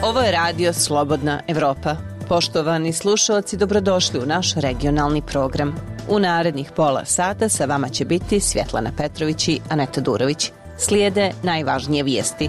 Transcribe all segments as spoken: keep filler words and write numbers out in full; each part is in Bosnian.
Ovo je radio Slobodna Evropa. Poštovani slušalci, dobrodošli u naš regionalni program. U narednih pola sata sa vama će biti Svjetlana Petrović i Aneta Durović. Slijede najvažnije vijesti.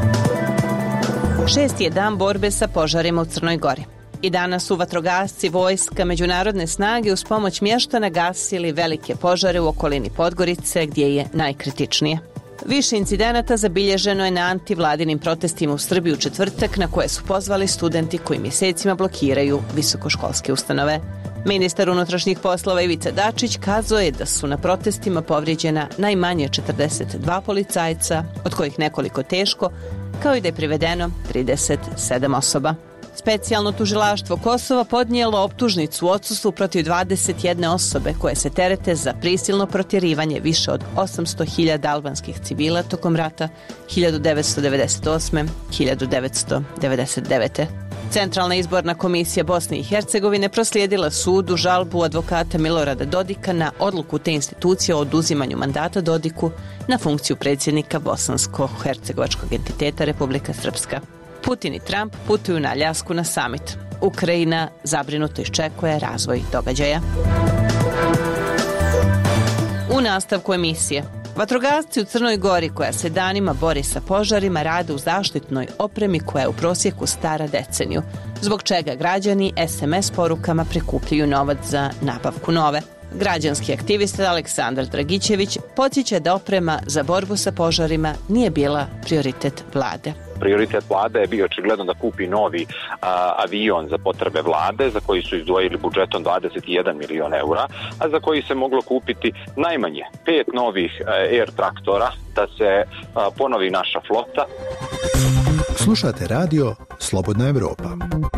Šesti je dan borbe sa požarima u Crnoj Gori. I danas su vatrogasci, vojska, međunarodne snage uz pomoć mještana gasili velike požare u okolini Podgorice gdje je najkritičnije. Više incidenata zabilježeno je na antivladinim protestima u Srbiji u četvrtak na koje su pozvali studenti koji mjesecima blokiraju visokoškolske ustanove. Ministar unutrašnjih poslova Ivica Dačić kazao je da su na protestima povrijeđena najmanje četrdeset dva policajca, od kojih nekoliko teško, kao i da je privedeno trideset sedam osoba. Specijalno tužilaštvo Kosova podnijelo optužnicu u odsustvu protiv dvadeset jedne osobe koje se terete za prisilno protjerivanje više od osamsto hiljada albanskih civila tokom rata hiljadu devetsto devedeset osme do hiljadu devetsto devedeset devete. Centralna izborna komisija Bosne i Hercegovine proslijedila sudu žalbu advokata Milorada Dodika na odluku te institucije o oduzimanju mandata Dodiku na funkciju predsjednika bosansko-hercegovačkog entiteta Republika Srpska. Putin i Trump putuju na Aljasku na samit. Ukrajina zabrinuto iščekuje razvoj događaja. U nastavku emisije. Vatrogasci u Crnoj Gori koja se danima bori sa požarima rade u zaštitnoj opremi koja je u prosjeku stara deceniju, zbog čega građani es em es porukama prikupljaju novac za nabavku nove. Građanski aktivist Aleksandar Dragićević podsjeća da oprema za borbu sa požarima nije bila prioritet vlade. Prioritet vlade je bio očigledno da kupi novi a, avion za potrebe vlade, za koji su izdvojili budžetom dvadeset jedan milion eura, a za koji se moglo kupiti najmanje pet novih a, Air traktora da se a, ponovi naša flota. Slušate radio Slobodna Evropa.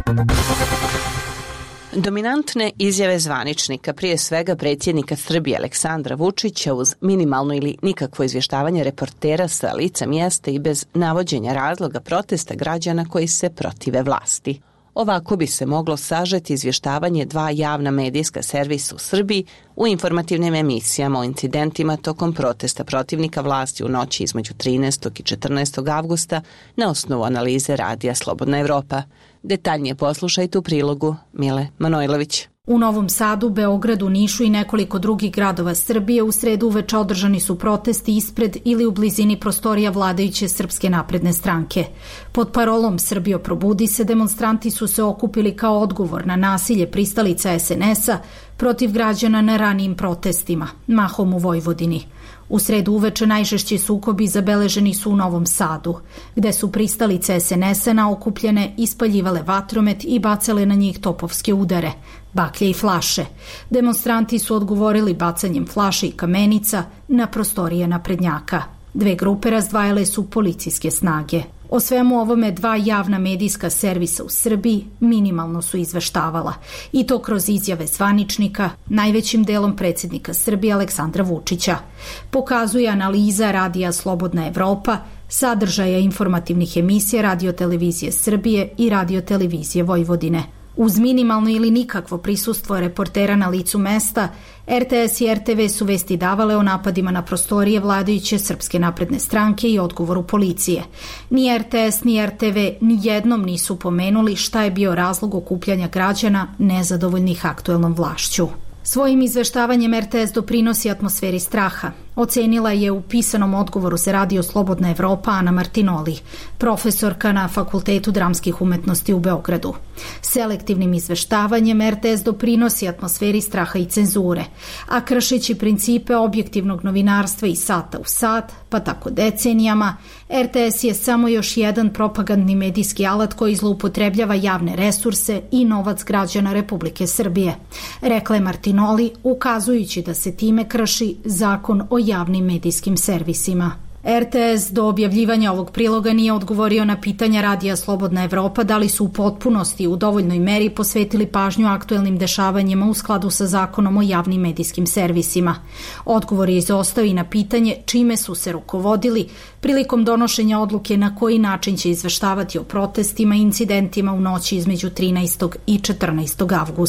Dominantne izjave zvaničnika, prije svega predsjednika Srbije Aleksandra Vučića, uz minimalno ili nikakvo izvještavanje reportera sa lica mjesta i bez navođenja razloga protesta građana koji se protive vlasti. Ovako bi se moglo sažeti izvještavanje dva javna medijska servisa u Srbiji u informativnim emisijama o incidentima tokom protesta protivnika vlasti u noći između trinaestog i četrnaestog avgusta na osnovu analize radija Slobodna Evropa. Detaljnije poslušajte u prilogu Mile Manojlović. U Novom Sadu, Beogradu, Nišu i nekoliko drugih gradova Srbije u sredu uveče održani su protesti ispred ili u blizini prostorija vladajuće Srpske napredne stranke. Pod parolom Srbijo probudi se demonstranti su se okupili kao odgovor na nasilje pristalica es en es a protiv građana na ranijim protestima, mahom u Vojvodini. U sredu uveče najžešći sukobi zabeleženi su u Novom Sadu, gde su pristalice es en es a naokupljene ispaljivale vatromet i bacale na njih topovske udare, baklje i flaše. Demonstranti su odgovorili bacanjem flaše i kamenica na prostorije naprednjaka. Dve grupe razdvajale su policijske snage. O svemu ovome dva javna medijska servisa u Srbiji minimalno su izveštavala, i to kroz izjave zvaničnika, najvećim delom predsjednika Srbije Aleksandra Vučića. Pokazuje analiza radija Slobodna Evropa, sadržaja informativnih emisija Radio-televizije Srbije i Radio-televizije Vojvodine. Uz minimalno ili nikakvo prisustvo reportera na licu mesta, er te es i er te ve su vesti davale o napadima na prostorije vladajuće Srpske napredne stranke i odgovoru policije. Ni er te es ni er te ve ni jednom nisu pomenuli šta je bio razlog okupljanja građana nezadovoljnih aktuelnom vlašću. Svojim izveštavanjem er te es doprinosi atmosferi straha. Ocenila je u pisanom odgovoru za radio Slobodna Evropa Ana Martinoli, profesorka na Fakultetu dramskih umetnosti u Beogradu. Selektivnim izveštavanjem er te es doprinosi atmosferi straha i cenzure, a kršeći principe objektivnog novinarstva i sata u sat, pa tako decenijama, er te es je samo još jedan propagandni medijski alat koji zloupotrebljava javne resurse i novac građana Republike Srbije, rekla je Martinoli, ukazujući da se time krši zakon o javnim medijskim servisima. er te es do objavljivanja ovog priloga nije odgovorio na pitanja radija Slobodna Evropa da li su u potpunosti u dovoljnoj meri posvetili pažnju aktuelnim dešavanjima u skladu sa zakonom o javnim medijskim servisima. Odgovor je izostao i na pitanje čime su se rukovodili prilikom donošenja odluke na koji način će izveštavati o protestima i incidentima u noći između trinaestog i četrnaestog avgusta.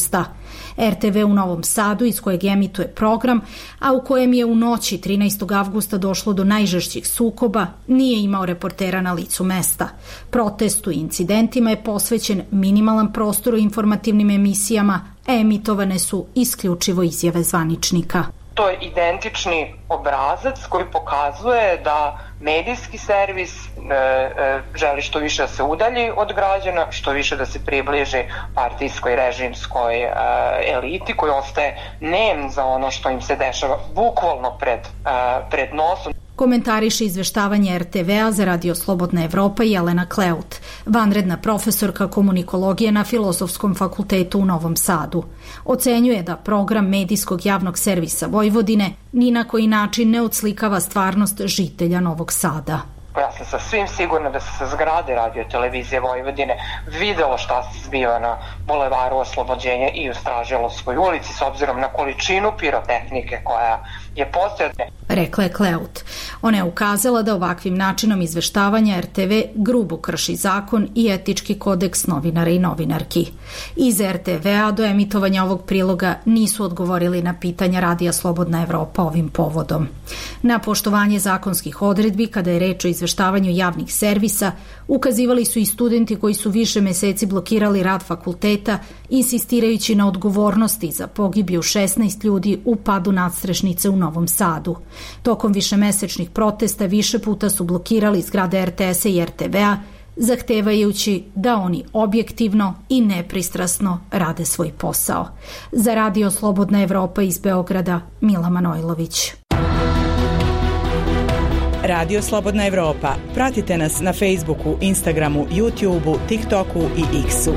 er te ve u Novom Sadu, iz kojeg emituje program, a u kojem je u noći trinaestog avgusta došlo do najžešćih sukoba, nije imao reportera na licu mesta. Protestu i incidentima je posvećen minimalan prostor u informativnim emisijama, a emitovane su isključivo izjave zvaničnika. To je identični obrazac koji pokazuje da medijski servis e, e, želi što više da se udalji od građana, što više da se približi partijskoj režimskoj e, eliti koji ostaje nem za ono što im se dešava bukvalno pred, e, pred nosom. Komentariše izveštavanje er te vea za Radio Slobodna Evropa Jelena Kleut, vanredna profesorka komunikologije na Filozofskom fakultetu u Novom Sadu. Ocenjuje da program medijskog javnog servisa Vojvodine ni na koji način ne odslikava stvarnost žitelja Novog Sada. Ja sam sasvim sigurna da se sa zgrade Radio televizije Vojvodine videlo šta se zbiva na bulevaru Oslobođenja i u Straželovskoj ulici s obzirom na količinu pirotehnike koja je postojala. Rekla je Kleut. Ona je ukazala da ovakvim načinom izveštavanja er te ve grubo krši zakon i etički kodeks novinara i novinarki. Iz er te vea do emitovanja ovog priloga nisu odgovorili na pitanja Radija Slobodna Evropa ovim povodom. Na poštovanje zakonskih odredbi kada je reč o izveštavanju javnih servisa ukazivali su i studenti koji su više meseci blokirali rad fakulteta, insistirajući na odgovornosti za pogibiju šesnaest ljudi u padu nadstrešnice u Novom Sadu. Tokom višemesečnih protesta više puta su blokirali zgrade er te esa i er te vea, zahtevajući da oni objektivno i nepristrasno rade svoj posao. Za Radio Slobodna Evropa iz Beograda, Mila Manojlović. Radio Slobodna Evropa. Pratite nas na Facebooku, Instagramu, YouTubeu, TikToku i X-u.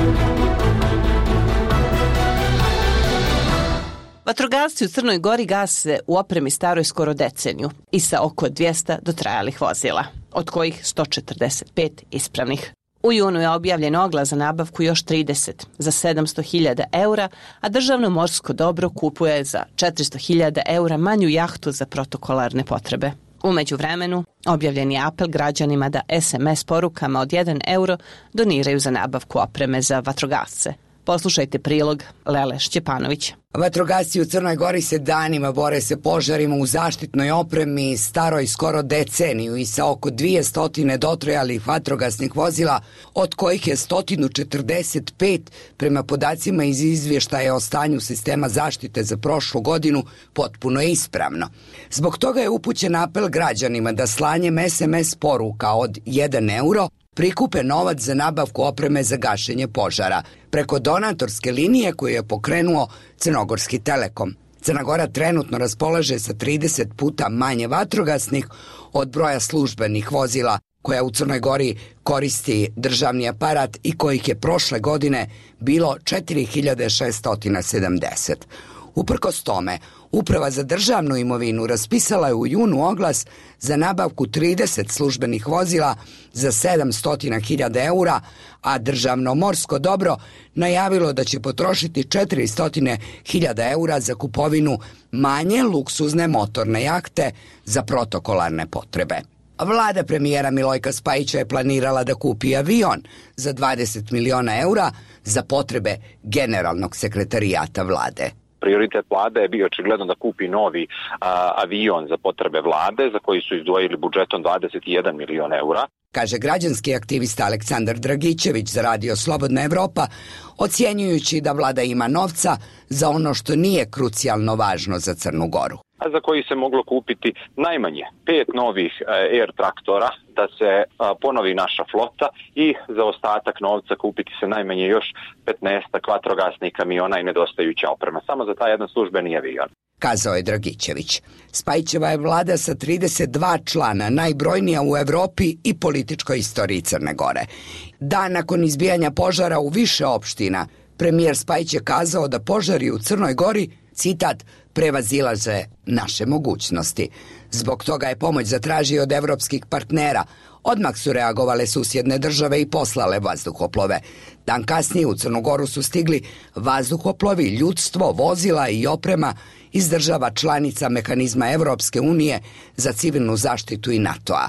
Vatrogasci u Crnoj Gori gase u opremi staroj skoro deceniju i sa oko dvjesto dotrajalih vozila, od kojih sto četrdeset pet ispravnih. U junu je objavljen oglas za nabavku još trideset za sedamsto hiljada eura, a državno morsko dobro kupuje za četiristo hiljada eura manju jahtu za protokolarne potrebe. U međuvremenu objavljen je apel građanima da es em es porukama od jedan euro doniraju za nabavku opreme za vatrogasce. Poslušajte prilog Lele Šćepanović. Vatrogasci u Crnoj Gori se danima bore se požarima u zaštitnoj opremi staroj skoro deceniju i sa oko dvjesto dotrajalih vatrogasnih vozila, od kojih je sto četrdeset pet prema podacima iz izvještaja o stanju sistema zaštite za prošlu godinu potpuno ispravno. Zbog toga je upućen apel građanima da slanjem es em es poruka od jedan euro prikupe novac za nabavku opreme za gašenje požara preko donatorske linije koju je pokrenuo Crnogorski Telekom. Crna Gora trenutno raspolaže sa trideset puta manje vatrogasnih od broja službenih vozila koja u Crnoj Gori koristi državni aparat i kojih je prošle godine bilo četiri hiljade šesto sedamdeset. Uprkos tome, Uprava za državnu imovinu raspisala je u junu oglas za nabavku trideset službenih vozila za sedamsto hiljada eura, a državno morsko dobro najavilo da će potrošiti četiristo hiljada eura za kupovinu manje luksuzne motorne jahte za protokolarne potrebe. Vlada premijera Milojka Spajića je planirala da kupi avion za dvadeset miliona eura za potrebe generalnog sekretarijata vlade. Prioritet vlade je bio očigledno da kupi novi a, avion za potrebe vlade, za koji su izdvojili budžetom dvadeset jedan milion eura. Kaže građanski aktivista Aleksandar Dragićević za Radio Slobodna Evropa, ocjenjujući da vlada ima novca za ono što nije krucijalno važno za Crnu Goru. A za koji se moglo kupiti najmanje pet novih Air traktora, da se ponovi naša flota i za ostatak novca kupiti se najmanje još petnaest vatrogasnih kamiona i nedostajuća oprema. Samo za taj jedan službeni avion. Kazao je Dragićević. Spajićeva je vlada sa trideset dva člana, najbrojnija u Evropi i političkoj istoriji Crne Gore. Dan nakon izbijanja požara u više opština, premijer Spajić je kazao da požari u Crnoj Gori, citat, prevazilaze naše mogućnosti. Zbog toga je pomoć zatražio od evropskih partnera. Odmah su reagovale susjedne države i poslale vazduhoplove. Dan kasnije u Crnu Goru su stigli vazduhoplovi, ljudstvo, vozila i oprema iz država članica mehanizma Evropske unije za civilnu zaštitu i NATO-a.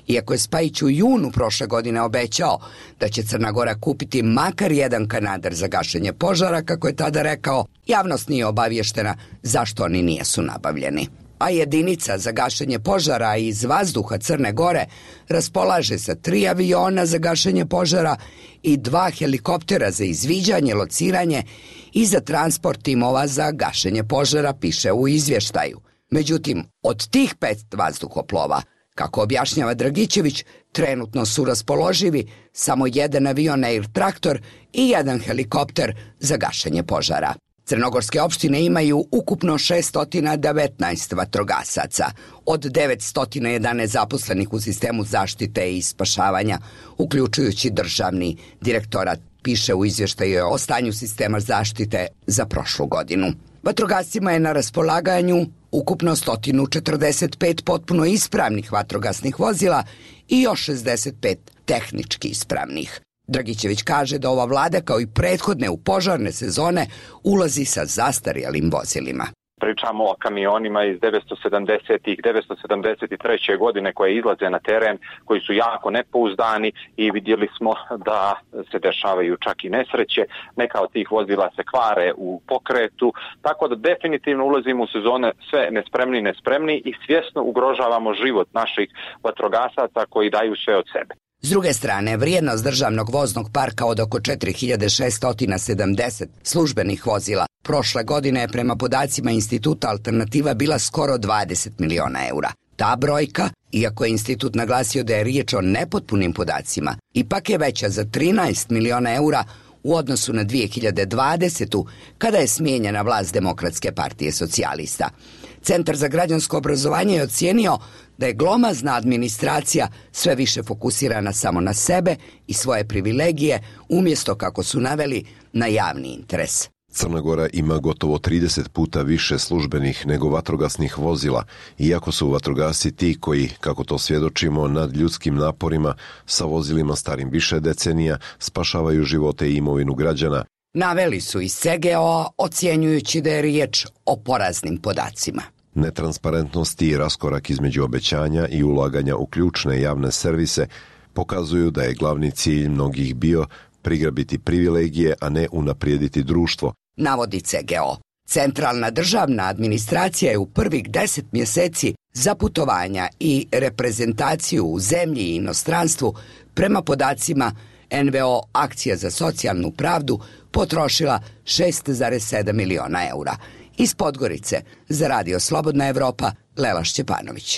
Iako je Spajić u junu prošle godine obećao da će Crna Gora kupiti makar jedan kanader za gašenje požara, kako je tada rekao, javnost nije obavještena zašto oni nijesu nabavljeni. A jedinica za gašenje požara iz vazduha Crne Gore raspolaže sa tri aviona za gašenje požara i dva helikoptera za izviđanje, lociranje i za transport timova za gašenje požara, piše u izvještaju. Međutim, od tih pet vazduhoplova, kako objašnjava Dragićević, trenutno su raspoloživi samo jedan avion Air Traktor i jedan helikopter za gašenje požara. Crnogorske opštine imaju ukupno šesto devetnaest vatrogasaca, od devetsto jedanaest zaposlenih u sistemu zaštite i spašavanja, uključujući državni direktorat, piše u izvještaju o stanju sistema zaštite za prošlu godinu. Vatrogascima je na raspolaganju ukupno sto četrdeset pet potpuno ispravnih vatrogasnih vozila i još šezdeset pet tehnički ispravnih. Dragićević kaže da ova vlada, kao i prethodne u požarne sezone, ulazi sa zastarjelim vozilima. Pričamo o kamionima iz devetsto sedamdesetih, devetsto sedamdeset treće godine koje izlaze na teren, koji su jako nepouzdani i vidjeli smo da se dešavaju čak i nesreće. Neka od tih vozila se kvare u pokretu, tako da definitivno ulazimo u sezone sve nespremni, nespremni i svjesno ugrožavamo život naših vatrogasaca koji daju sve od sebe. S druge strane, vrijednost državnog voznog parka od oko četiri hiljade šesto sedamdeset službenih vozila prošle godine je prema podacima Instituta Alternativa bila skoro dvadeset miliona eura. Ta brojka, iako je institut naglasio da je riječ o nepotpunim podacima, ipak je veća za trinaest miliona eura u odnosu na dvije hiljade dvadesetu. kada je smijenjena vlast Demokratske partije socijalista. Centar za građansko obrazovanje je ocijenio da je glomazna administracija sve više fokusirana samo na sebe i svoje privilegije, umjesto, kako su naveli, na javni interes. Crna Gora ima gotovo trideset puta više službenih nego vatrogasnih vozila, iako su vatrogasci ti koji, kako to svjedočimo, nad ljudskim naporima sa vozilima starim više decenija spašavaju živote i imovinu građana. Naveli su iz C G O-a, ocjenjujući da je riječ o poraznim podacima. Netransparentnost i raskorak između obećanja i ulaganja u ključne javne servise pokazuju da je glavni cilj mnogih bio prigrabiti privilegije, a ne unaprijediti društvo. Navodi C G O. Centralna državna administracija je u prvih deset mjeseci za putovanja i reprezentaciju u zemlji i inostranstvu prema podacima N V O Akcija za socijalnu pravdu potrošila šest zarez sedam miliona eura. Iz Podgorice za Radio Slobodna Evropa, Lela Šćepanović.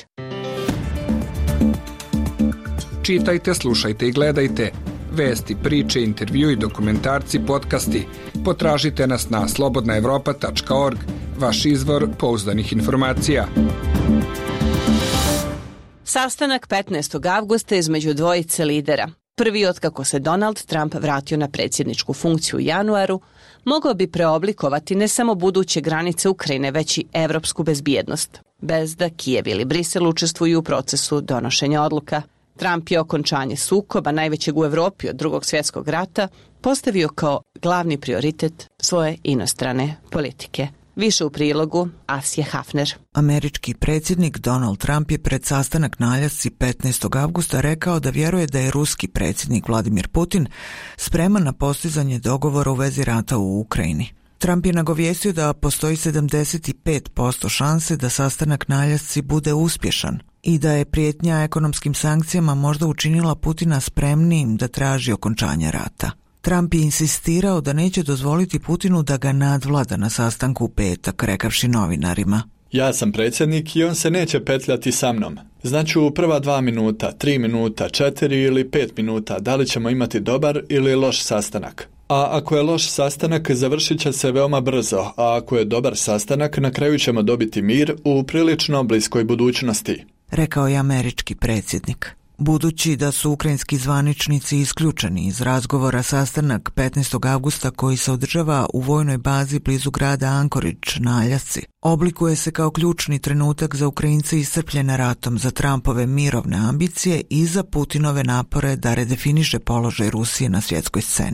Čitajte, slušajte i gledajte. Vesti, priče, intervju i dokumentarci, podcasti. Potražite nas na slobodna evropa tačka org, vaš izvor pouzdanih informacija. Sastanak petnaestog avgusta između dvojice lidera. Prvi otkako se Donald Trump vratio na predsjedničku funkciju u januaru, mogao bi preoblikovati ne samo buduće granice Ukrajine, već i evropsku bezbjednost, bez da Kijev ili Brisel učestvuju u procesu donošenja odluka. Trump je okončanje sukoba, najvećeg u Evropi od drugog svjetskog rata, postavio kao glavni prioritet svoje inostrane politike. Više u prilogu Asje Hafner. Američki predsjednik Donald Trump je pred sastanak na Aljasci petnaestog avgusta rekao da vjeruje da je ruski predsjednik Vladimir Putin spreman na postizanje dogovora u vezi rata u Ukrajini. Trump je nagovijestio da postoji sedamdeset pet posto šanse da sastanak na Aljasci bude uspješan i da je prijetnja ekonomskim sankcijama možda učinila Putina spremnijim da traži okončanje rata. Trump je insistirao da neće dozvoliti Putinu da ga nadvlada na sastanku u petak, rekavši novinarima. Ja sam predsjednik i on se neće petljati sa mnom. Znači u prva dva minuta, tri minuta, četiri ili pet minuta, da li ćemo imati dobar ili loš sastanak. A ako je loš sastanak, završit će se veoma brzo, a ako je dobar sastanak, na kraju ćemo dobiti mir u prilično bliskoj budućnosti, rekao je američki predsjednik. Budući da su ukrajinski zvaničnici isključeni iz razgovora, sastanak petnaestog avgusta koji se održava u vojnoj bazi blizu grada Anchorage na Aljasci oblikuje se kao ključni trenutak za Ukrajince iscrpljene ratom, za Trumpove mirovne ambicije i za Putinove napore da redefiniše položaj Rusije na svjetskoj sceni.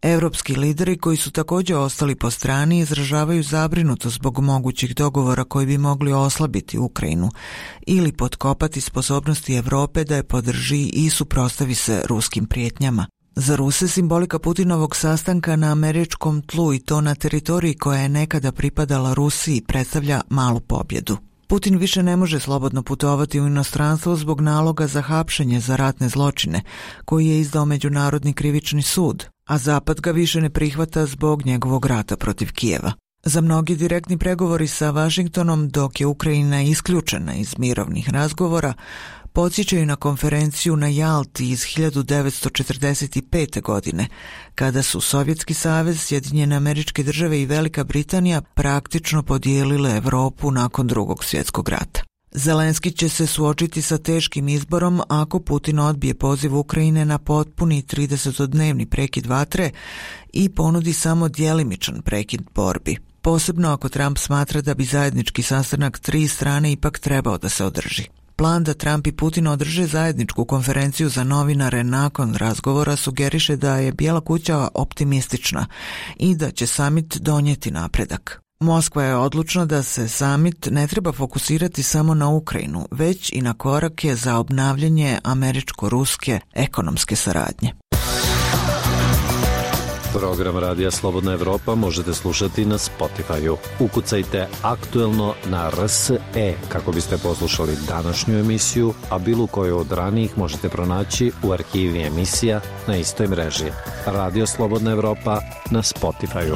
Evropski lideri koji su također ostali po strani izražavaju zabrinutost zbog mogućih dogovora koji bi mogli oslabiti Ukrajinu ili potkopati sposobnosti Evrope da je podrži i suprotstavi se ruskim prijetnjama. Za Ruse simbolika Putinovog sastanka na američkom tlu i to na teritoriji koja je nekada pripadala Rusiji predstavlja malu pobjedu. Putin više ne može slobodno putovati u inostranstvo zbog naloga za hapšenje za ratne zločine koji je izdao Međunarodni krivični sud, a Zapad ga više ne prihvata zbog njegovog rata protiv Kijeva. Za mnogi direktni pregovori sa Vašingtonom, dok je Ukrajina isključena iz mirovnih razgovora, podsjećaju na konferenciju na Jalti iz hiljadu devetsto četrdeset pete. godine, kada su Sovjetski savez, Sjedinjene Američke Države i Velika Britanija praktično podijelile Evropu nakon Drugog svjetskog rata. Zelenski će se suočiti sa teškim izborom ako Putin odbije poziv Ukrajine na potpuni tridesetodnevni prekid vatre i ponudi samo djelimičan prekid borbi. Posebno ako Trump smatra da bi zajednički sastanak tri strane ipak trebao da se održi. Plan da Trump i Putin održe zajedničku konferenciju za novinare nakon razgovora sugeriše da je Bijela kuća optimistična i da će samit donijeti napredak. Moskva je odlučna da se samit ne treba fokusirati samo na Ukrajinu, već i na korake za obnavljanje američko-ruske ekonomske saradnje. Program Radija Slobodna Evropa možete slušati na Spotify-u. Ukucajte aktuelno na R S E kako biste poslušali današnju emisiju, a bilo koju od ranijih možete pronaći u arhivi emisija na istoj mreži. Radio Slobodna Evropa na Spotify-u.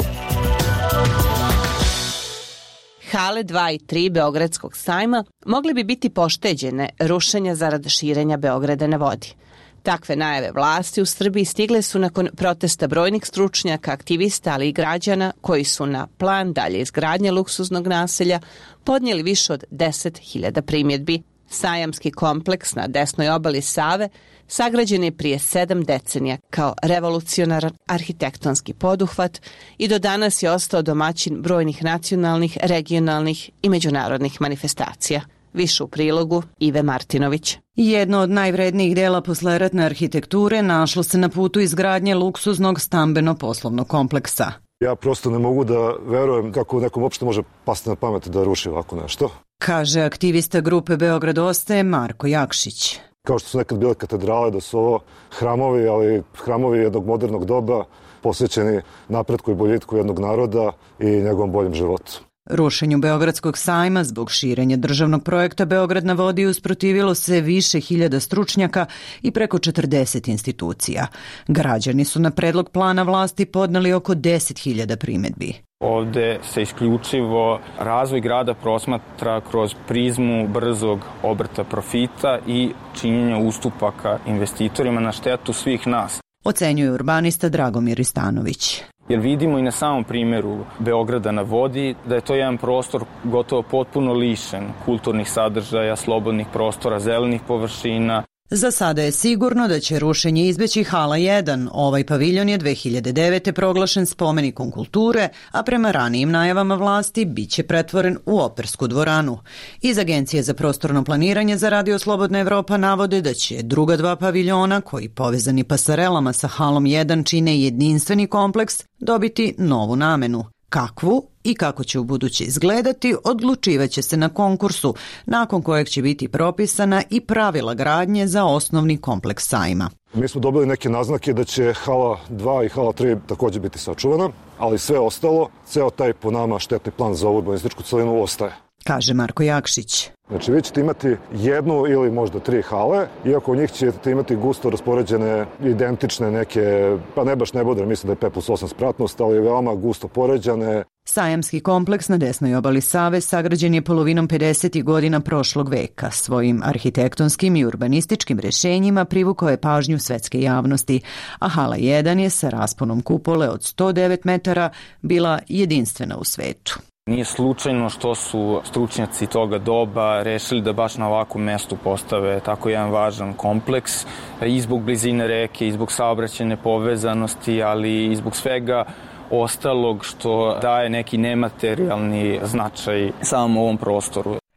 Hale dva i tri Beogradskog sajma mogle bi biti pošteđene rušenja zarad širenja Beograda na vodi. Takve najave vlasti u Srbiji stigle su nakon protesta brojnih stručnjaka, aktivista, ali i građana koji su na plan dalje izgradnje luksuznog naselja podnijeli više od deset hiljada primjedbi. Sajamski kompleks na desnoj obali Save sagrađen je prije sedam decenija kao revolucionaran arhitektonski poduhvat i do danas je ostao domaćin brojnih nacionalnih, regionalnih i međunarodnih manifestacija. Više u prilogu Ive Martinović. Jedno od najvrednijih dela posleratne arhitekture našlo se na putu izgradnje luksuznog stambeno-poslovnog kompleksa. Ja prosto ne mogu da verujem kako nekom uopšte može pasti na pamet da ruši ovako nešto. Kaže aktivista grupe Beograd ostaje Marko Jakšić. Kao što su nekad bile katedrale, da su ovo hramovi, ali hramovi jednog modernog doba, posvećeni napretku i boljitku jednog naroda i njegovom boljem životu. Rušenju Beogradskog sajma zbog širenja državnog projekta Beograd na vodi usprotivilo se više hiljada stručnjaka i preko četrdeset institucija. Građani su na predlog plana vlasti podneli oko deset hiljada primedbi. Ovde se isključivo razvoj grada prosmatra kroz prizmu brzog obrta profita i činjenja ustupaka investitorima na štetu svih nas. Ocenjuje urbanista Dragomir Istanović. Jer vidimo i na samom primjeru Beograda na vodi da je to jedan prostor gotovo potpuno lišen kulturnih sadržaja, slobodnih prostora, zelenih površina. Za sada je sigurno da će rušenje izbeći Hala jedan. Ovaj paviljon je dve hiljade devete. proglašen spomenikom kulture, a prema ranijim najavama vlasti bit će pretvoren u opersku dvoranu. Iz Agencije za prostorno planiranje za Radio Slobodna Evropa navode da će druga dva paviljona, koji povezani pasarelama sa Halom jedan čine jedinstveni kompleks, dobiti novu namenu. Kakvu i kako će u buduće izgledati odlučivaće se na konkursu, nakon kojeg će biti propisana i pravila gradnje za osnovni kompleks sajma. Mi smo dobili neke naznake da će Hala dva i Hala tri također biti sačuvana, ali sve ostalo, ceo taj po nama štetni plan za urbanističku celinu ostaje. Kaže Marko Jakšić. Znači vi ćete imati jednu ili možda tri hale, iako u njih ćete imati gusto raspoređene, identične neke, pa ne baš ne bude, mislim da je pet plus osam spratnost, ali veoma gusto poređane. Sajamski kompleks na desnoj obali Save sagrađen je polovinom pedesetih godina prošlog veka. Svojim arhitektonskim i urbanističkim rješenjima privukao je pažnju svetske javnosti, a Hala jedan je sa rasponom kupole od sto devet metara bila jedinstvena u svetu. Nije slučajno što su stručnjaci toga doba rešili da baš na ovakvom mestu postave tako jedan važan kompleks i zbog blizine reke, i zbog saobraćajne povezanosti, ali i zbog svega ostalog što daje neki nematerijalni značaj samom ovom prostoru.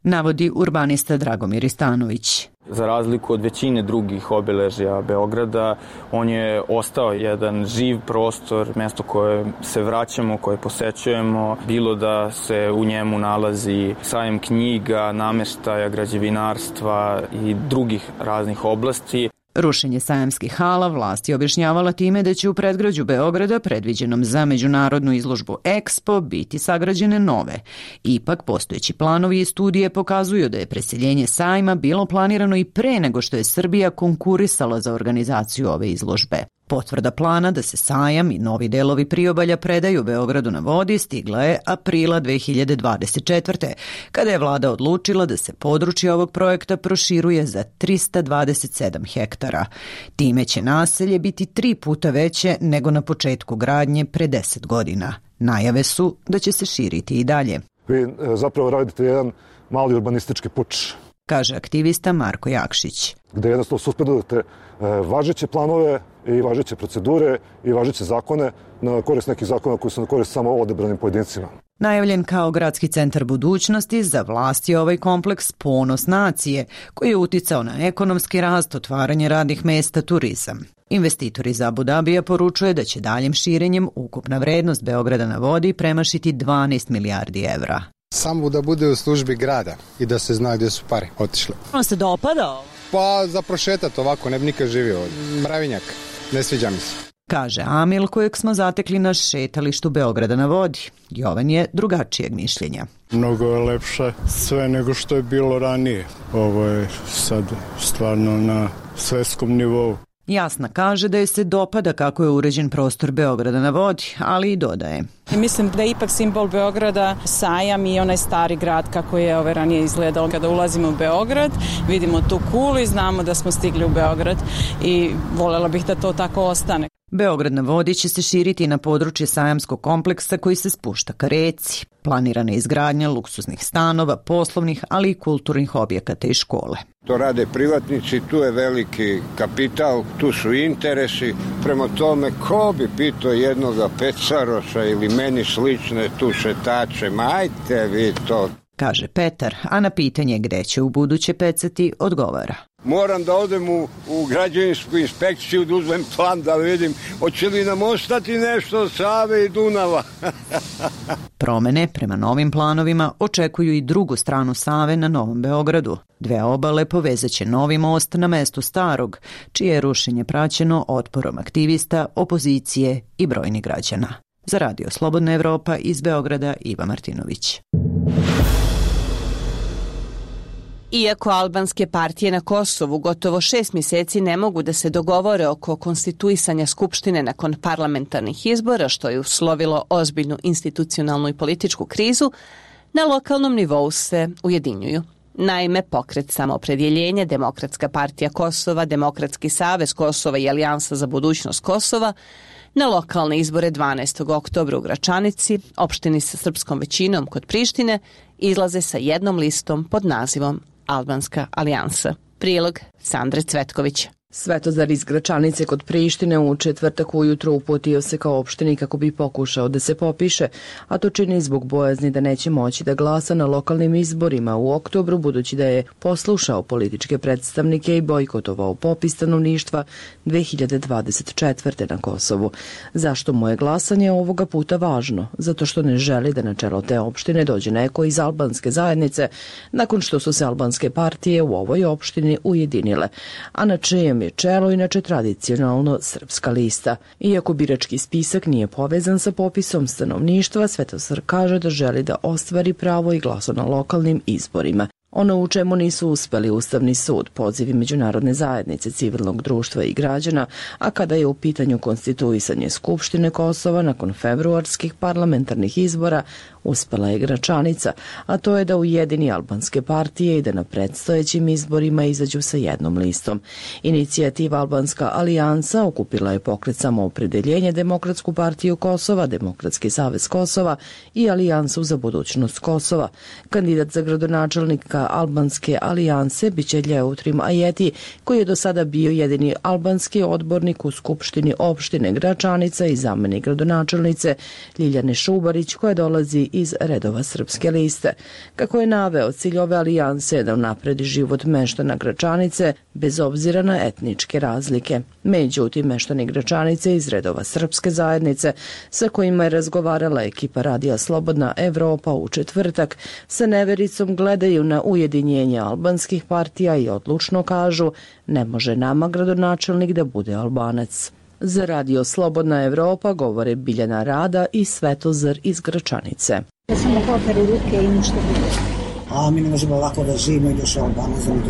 navodi urbanista Dragomir Istanović. Za razliku od većine drugih obeležja Beograda, on je ostao jedan živ prostor, mesto koje se vraćamo, koje posećujemo, bilo da se u njemu nalazi sajam knjiga, nameštaja, građevinarstva i drugih raznih oblasti. Rušenje sajamskih hala vlast je objašnjavala time da će u predgrađu Beograda, predviđenom za međunarodnu izložbu Expo, biti sagrađene nove. Ipak, postojeći planovi i studije pokazuju da je preseljenje sajma bilo planirano i pre nego što je Srbija konkurisala za organizaciju ove izložbe. Potvrda plana da se sajam i novi delovi priobalja predaju Beogradu na vodi stigla je aprila dve hiljade dvadeset četvrte. kada je vlada odlučila da se područje ovog projekta proširuje za trista dvadeset sedam hektara. Time će naselje biti tri puta veće nego na početku gradnje pre deset godina. Najave su da će se širiti i dalje. Vi zapravo radite jedan mali urbanistički puč, kaže aktivista Marko Jakšić. Gde jednostavno suspendujete važeće planove i važeće procedure i važeće zakone na korist nekih zakona koji su na korist samo odebranim pojedincima. Najavljen kao gradski centar budućnosti, za vlast je ovaj kompleks ponos nacije, koji je uticao na ekonomski rast, otvaranje radnih mesta, turizam. Investitor iz Abu Dabija poručuje da će daljem širenjem ukupna vrednost Beograda na vodi premašiti dvanaest milijardi evra. Samo da bude u službi grada i da se zna gdje su pare otišle. On se dopada? Pa za prošetat ovako, ne bi nikad živio. Mravinjak, ne sviđa mi se. Kaže Amil, kojeg smo zatekli na šetalištu Beograda na vodi. Jovan je drugačijeg mišljenja. Mnogo je lepše sve nego što je bilo ranije. Ovo je sad stvarno na svetskom nivou. Jasna kaže da je se dopada kako je uređen prostor Beograda na vodi, ali i dodaje. Mislim da je ipak simbol Beograda sajam i onaj stari grad kako je ove ranije izgledao. Kada ulazimo u Beograd, vidimo tu kulu i znamo da smo stigli u Beograd i voljela bih da to tako ostane. Beograd na vodi će se širiti na područje sajamskog kompleksa koji se spušta ka reci. Planirana je izgradnja luksuznih stanova, poslovnih, ali i kulturnih objekata i škole. To rade privatnici, tu je veliki kapital, tu su interesi. Prema tome, ko bi pitao jednoga pecaroša ili meni slične tu šetače, majte vi to. Kaže Petar, a na pitanje gde će u buduće pecati odgovara. Moram da odem u, u građevinsku inspekciju, da uzmem plan da vidim hoće li nam ostati nešto od Save i Dunava. Promene prema novim planovima očekuju i drugu stranu Save na Novom Beogradu. Dve obale povezaće novi most na mestu starog, čije je rušenje praćeno otporom aktivista, opozicije i brojnih građana. Za Radio Slobodna Evropa iz Beograda Iva Martinović. Iako albanske partije na Kosovu gotovo šest mjeseci ne mogu da se dogovore oko konstituisanja Skupštine nakon parlamentarnih izbora, što je uslovilo ozbiljnu institucionalnu i političku krizu, na lokalnom nivou se ujedinjuju. Naime, pokret Samoopredjeljenje, Demokratska partija Kosova, Demokratski savez Kosova i Alijansa za budućnost Kosova na lokalne izbore dvanaestog oktobra u Gračanici, opštini sa srpskom većinom kod Prištine, izlaze sa jednom listom pod nazivom Albanska alijansa. Prilog Sandre Cvetković. Svetozar iz Gračanice kod Prištine u četvrtak ujutro uputio se kao opštini kako bi pokušao da se popiše, a to čini zbog bojazni da neće moći da glasa na lokalnim izborima u oktobru, budući da je poslušao političke predstavnike i bojkotovao popis stanovništva dve hiljade dvadeset četvrte. na Kosovu. Zašto mu je glasanje ovoga puta važno? Zato što ne želi da na čelo te opštine dođe neko iz albanske zajednice, nakon što su se albanske partije u ovoj opštini ujedinile, a na čijem je čelo inače tradicionalno Srpska lista. Iako birački spisak nije povezan sa popisom stanovništva, Svetozar kaže da želi da ostvari pravo i glasa na lokalnim izborima. Ono u čemu nisu uspeli Ustavni sud, pozivi međunarodne zajednice, civilnog društva i građana, a kada je u pitanju konstituisanje Skupštine Kosova nakon februarskih parlamentarnih izbora, uspela je Gračanica, a to je da ujedini albanske partije i da na predstojećim izborima izađu sa jednom listom. Inicijativa Albanska alijansa okupila je pokret Samoopredjeljenje, Demokratsku partiju Kosova, Demokratski savez Kosova i Alijansu za budućnost Kosova. Kandidat za gradonačelnika Albanske alijanse biće Ljeutrim Ajeti, koji je do sada bio jedini albanski odbornik u Skupštini opštine Gračanica i zamenik gradonačelnice Ljiljane Šubarić, koja dolazi dolazi iz redova Srpske liste. Kako je naveo, cilj ove alijanse je da unapredi život meštana Gračanice bez obzira na etničke razlike. Međutim, meštani Gračanice iz redova Srpske zajednice sa kojima je razgovarala ekipa Radija Slobodna Evropa u četvrtak sa nevericom gledaju na ujedinjenje albanskih partija i odlučno kažu ne može nama gradonačelnik da bude Albanac. Za Radio Slobodna Evropa govore Biljana Rada i Svetozar iz Gračanice. Ja samo hoper u ruke i ništa bude. A mi ne možemo ovako da živimo i došao Albanac da mi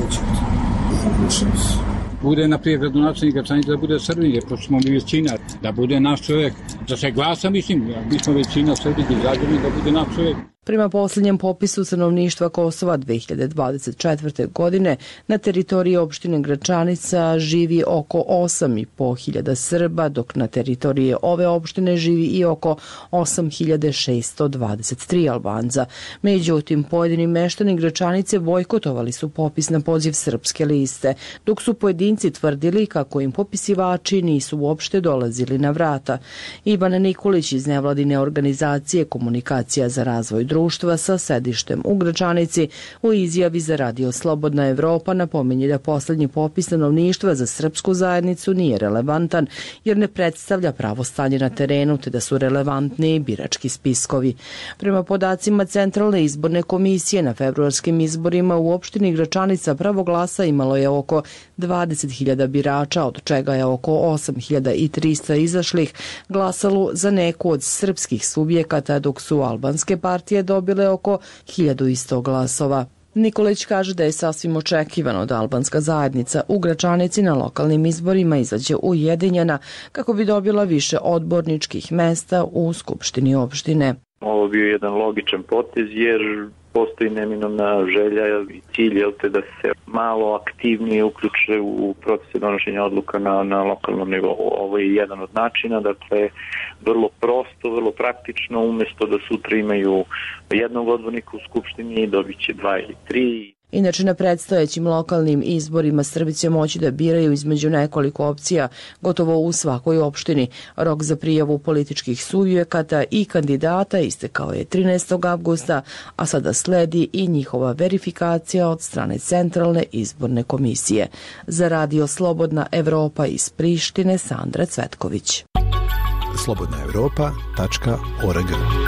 dođe. Bude naprijed gradonačelnik Gračanice da bude Srbije, pošto smo mi većina, da bude naš čovjek. Da se glasa, mislim, mi smo većina Srbije građani, da bude naš čovjek. Prema posljednjem popisu stanovništva Kosova dve hiljade dvadeset četvrte. godine na teritoriji opštine Gračanica živi oko osam i po hiljada Srba, dok na teritoriji ove opštine živi i oko osam hiljada šessto dvadeset tri Albanca. Međutim, pojedini meštani Gračanice bojkotovali su popis na poziv Srpske liste, dok su pojedinci tvrdili kako im popisivači nisu uopšte dolazili na vrata. Ivan Nikolić iz nevladine organizacije Komunikacija za razvoj društva sa sedištem u Gračanici u izjavi za Radio Slobodna Evropa napominje da posljednji popis stanovništva za srpsku zajednicu nije relevantan jer ne predstavlja pravo stanje na terenu te da su relevantni birački spiskovi. Prema podacima Centralne izborne komisije na februarskim izborima u opštini Gračanica pravo glasa imalo je oko dvadeset hiljada birača, od čega je oko osam hiljada trista izašlih glasalo za neku od srpskih subjekata, dok su albanske partije dobile oko hiljadu i sto glasova. Nikolić kaže da je sasvim očekivano da albanska zajednica u Gračanici na lokalnim izborima izađe ujedinjena kako bi dobila više odborničkih mesta u Skupštini opštine. Ovo bio jedan logičan potez jer postoji neminovna želja i cilj je te da se malo aktivnije uključe u procese donošenja odluka na, na lokalnom nivou. Ovo je jedan od načina, dakle vrlo prosto, vrlo praktično, umjesto da sutra imaju jednog odbornika u Skupštini, dobit će dva ili tri. Inače, na predstojećim lokalnim izborima Srbi će moći da biraju između nekoliko opcija gotovo u svakoj opštini. Rok za prijavu političkih subjekata i kandidata istekao je trinaestog avgusta, a sada sledi i njihova verifikacija od strane Centralne izborne komisije. Za Radio Slobodna Evropa iz Prištine, Sandra Cvetković. slobodna evropa tačka org.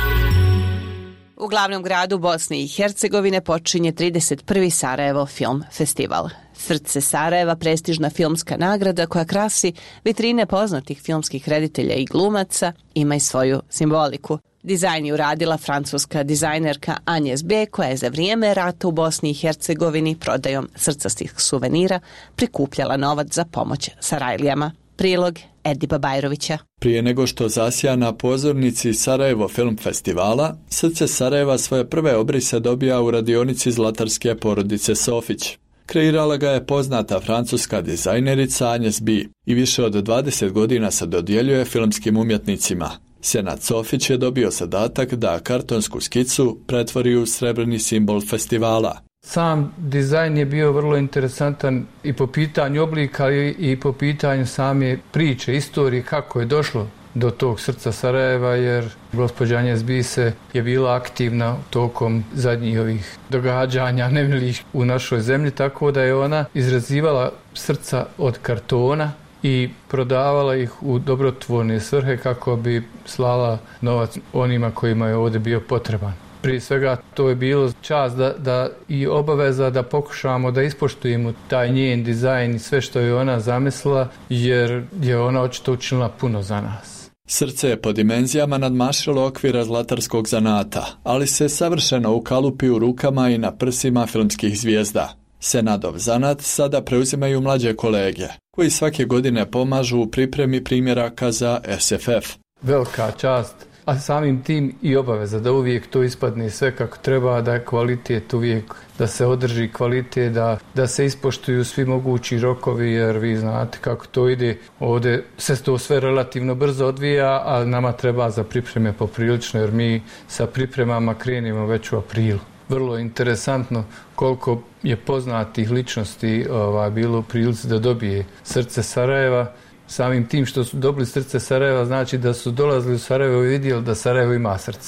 U glavnom gradu Bosne i Hercegovine počinje trideset prvi Sarajevo Film Festival. Srce Sarajeva, prestižna filmska nagrada koja krasi vitrine poznatih filmskih reditelja i glumaca, ima i svoju simboliku. Dizajn je uradila francuska dizajnerka Agnes B, koja je za vrijeme rata u Bosni i Hercegovini prodajom srcastih suvenira prikupljala novac za pomoć Sarajlijama. Prilog Ediba Bajrovića. Prije nego što zasja na pozornici Sarajevo Film Festivala, Srce Sarajeva svoje prve obrise dobija u radionici zlatarske porodice Sofić. Kreirala ga je poznata francuska dizajnerica Agnes B i više od dvadeset godina se dodjeljuje filmskim umjetnicima. Senad Sofić je dobio zadatak da kartonsku skicu pretvori u srebrni simbol festivala. Sam dizajn je bio vrlo interesantan i po pitanju oblika i po pitanju same priče, istorije kako je došlo do tog Srca Sarajeva, jer gospođa Agnes Bise je bila aktivna tokom zadnjih ovih događanja nemilih u našoj zemlji, tako da je ona izrazivala srca od kartona i prodavala ih u dobrotvorne svrhe kako bi slala novac onima kojima je ovdje bio potreban. Prije svega to je bilo čast da, da i obaveza da pokušamo da ispoštujemo taj njen dizajn i sve što je ona zamislila, jer je ona očito učinila puno za nas. Srce je po dimenzijama nadmašilo okvira zlatarskog zanata, ali se savršeno ukalupi u rukama i na prsima filmskih zvijezda. Senadov zanat sada preuzimaju mlađe kolege, koji svake godine pomažu u pripremi primjeraka za S F F. Velika čast, a samim tim i obaveza da uvijek to ispadne sve kako treba, da je kvalitet uvijek, da se održi kvalitet, da, da se ispoštuju svi mogući rokovi, jer vi znate kako to ide. Ovdje se to sve relativno brzo odvija, a nama treba za pripreme poprilično, jer mi sa pripremama krenimo već u aprilu. Vrlo interesantno koliko je poznatih ličnosti ovaj, bilo u prilici da dobije Srce Sarajeva. Samim tim što su dobili Srce Sarajeva znači da su dolazili u Sarajevo i vidjeli da Sarajevo ima srce.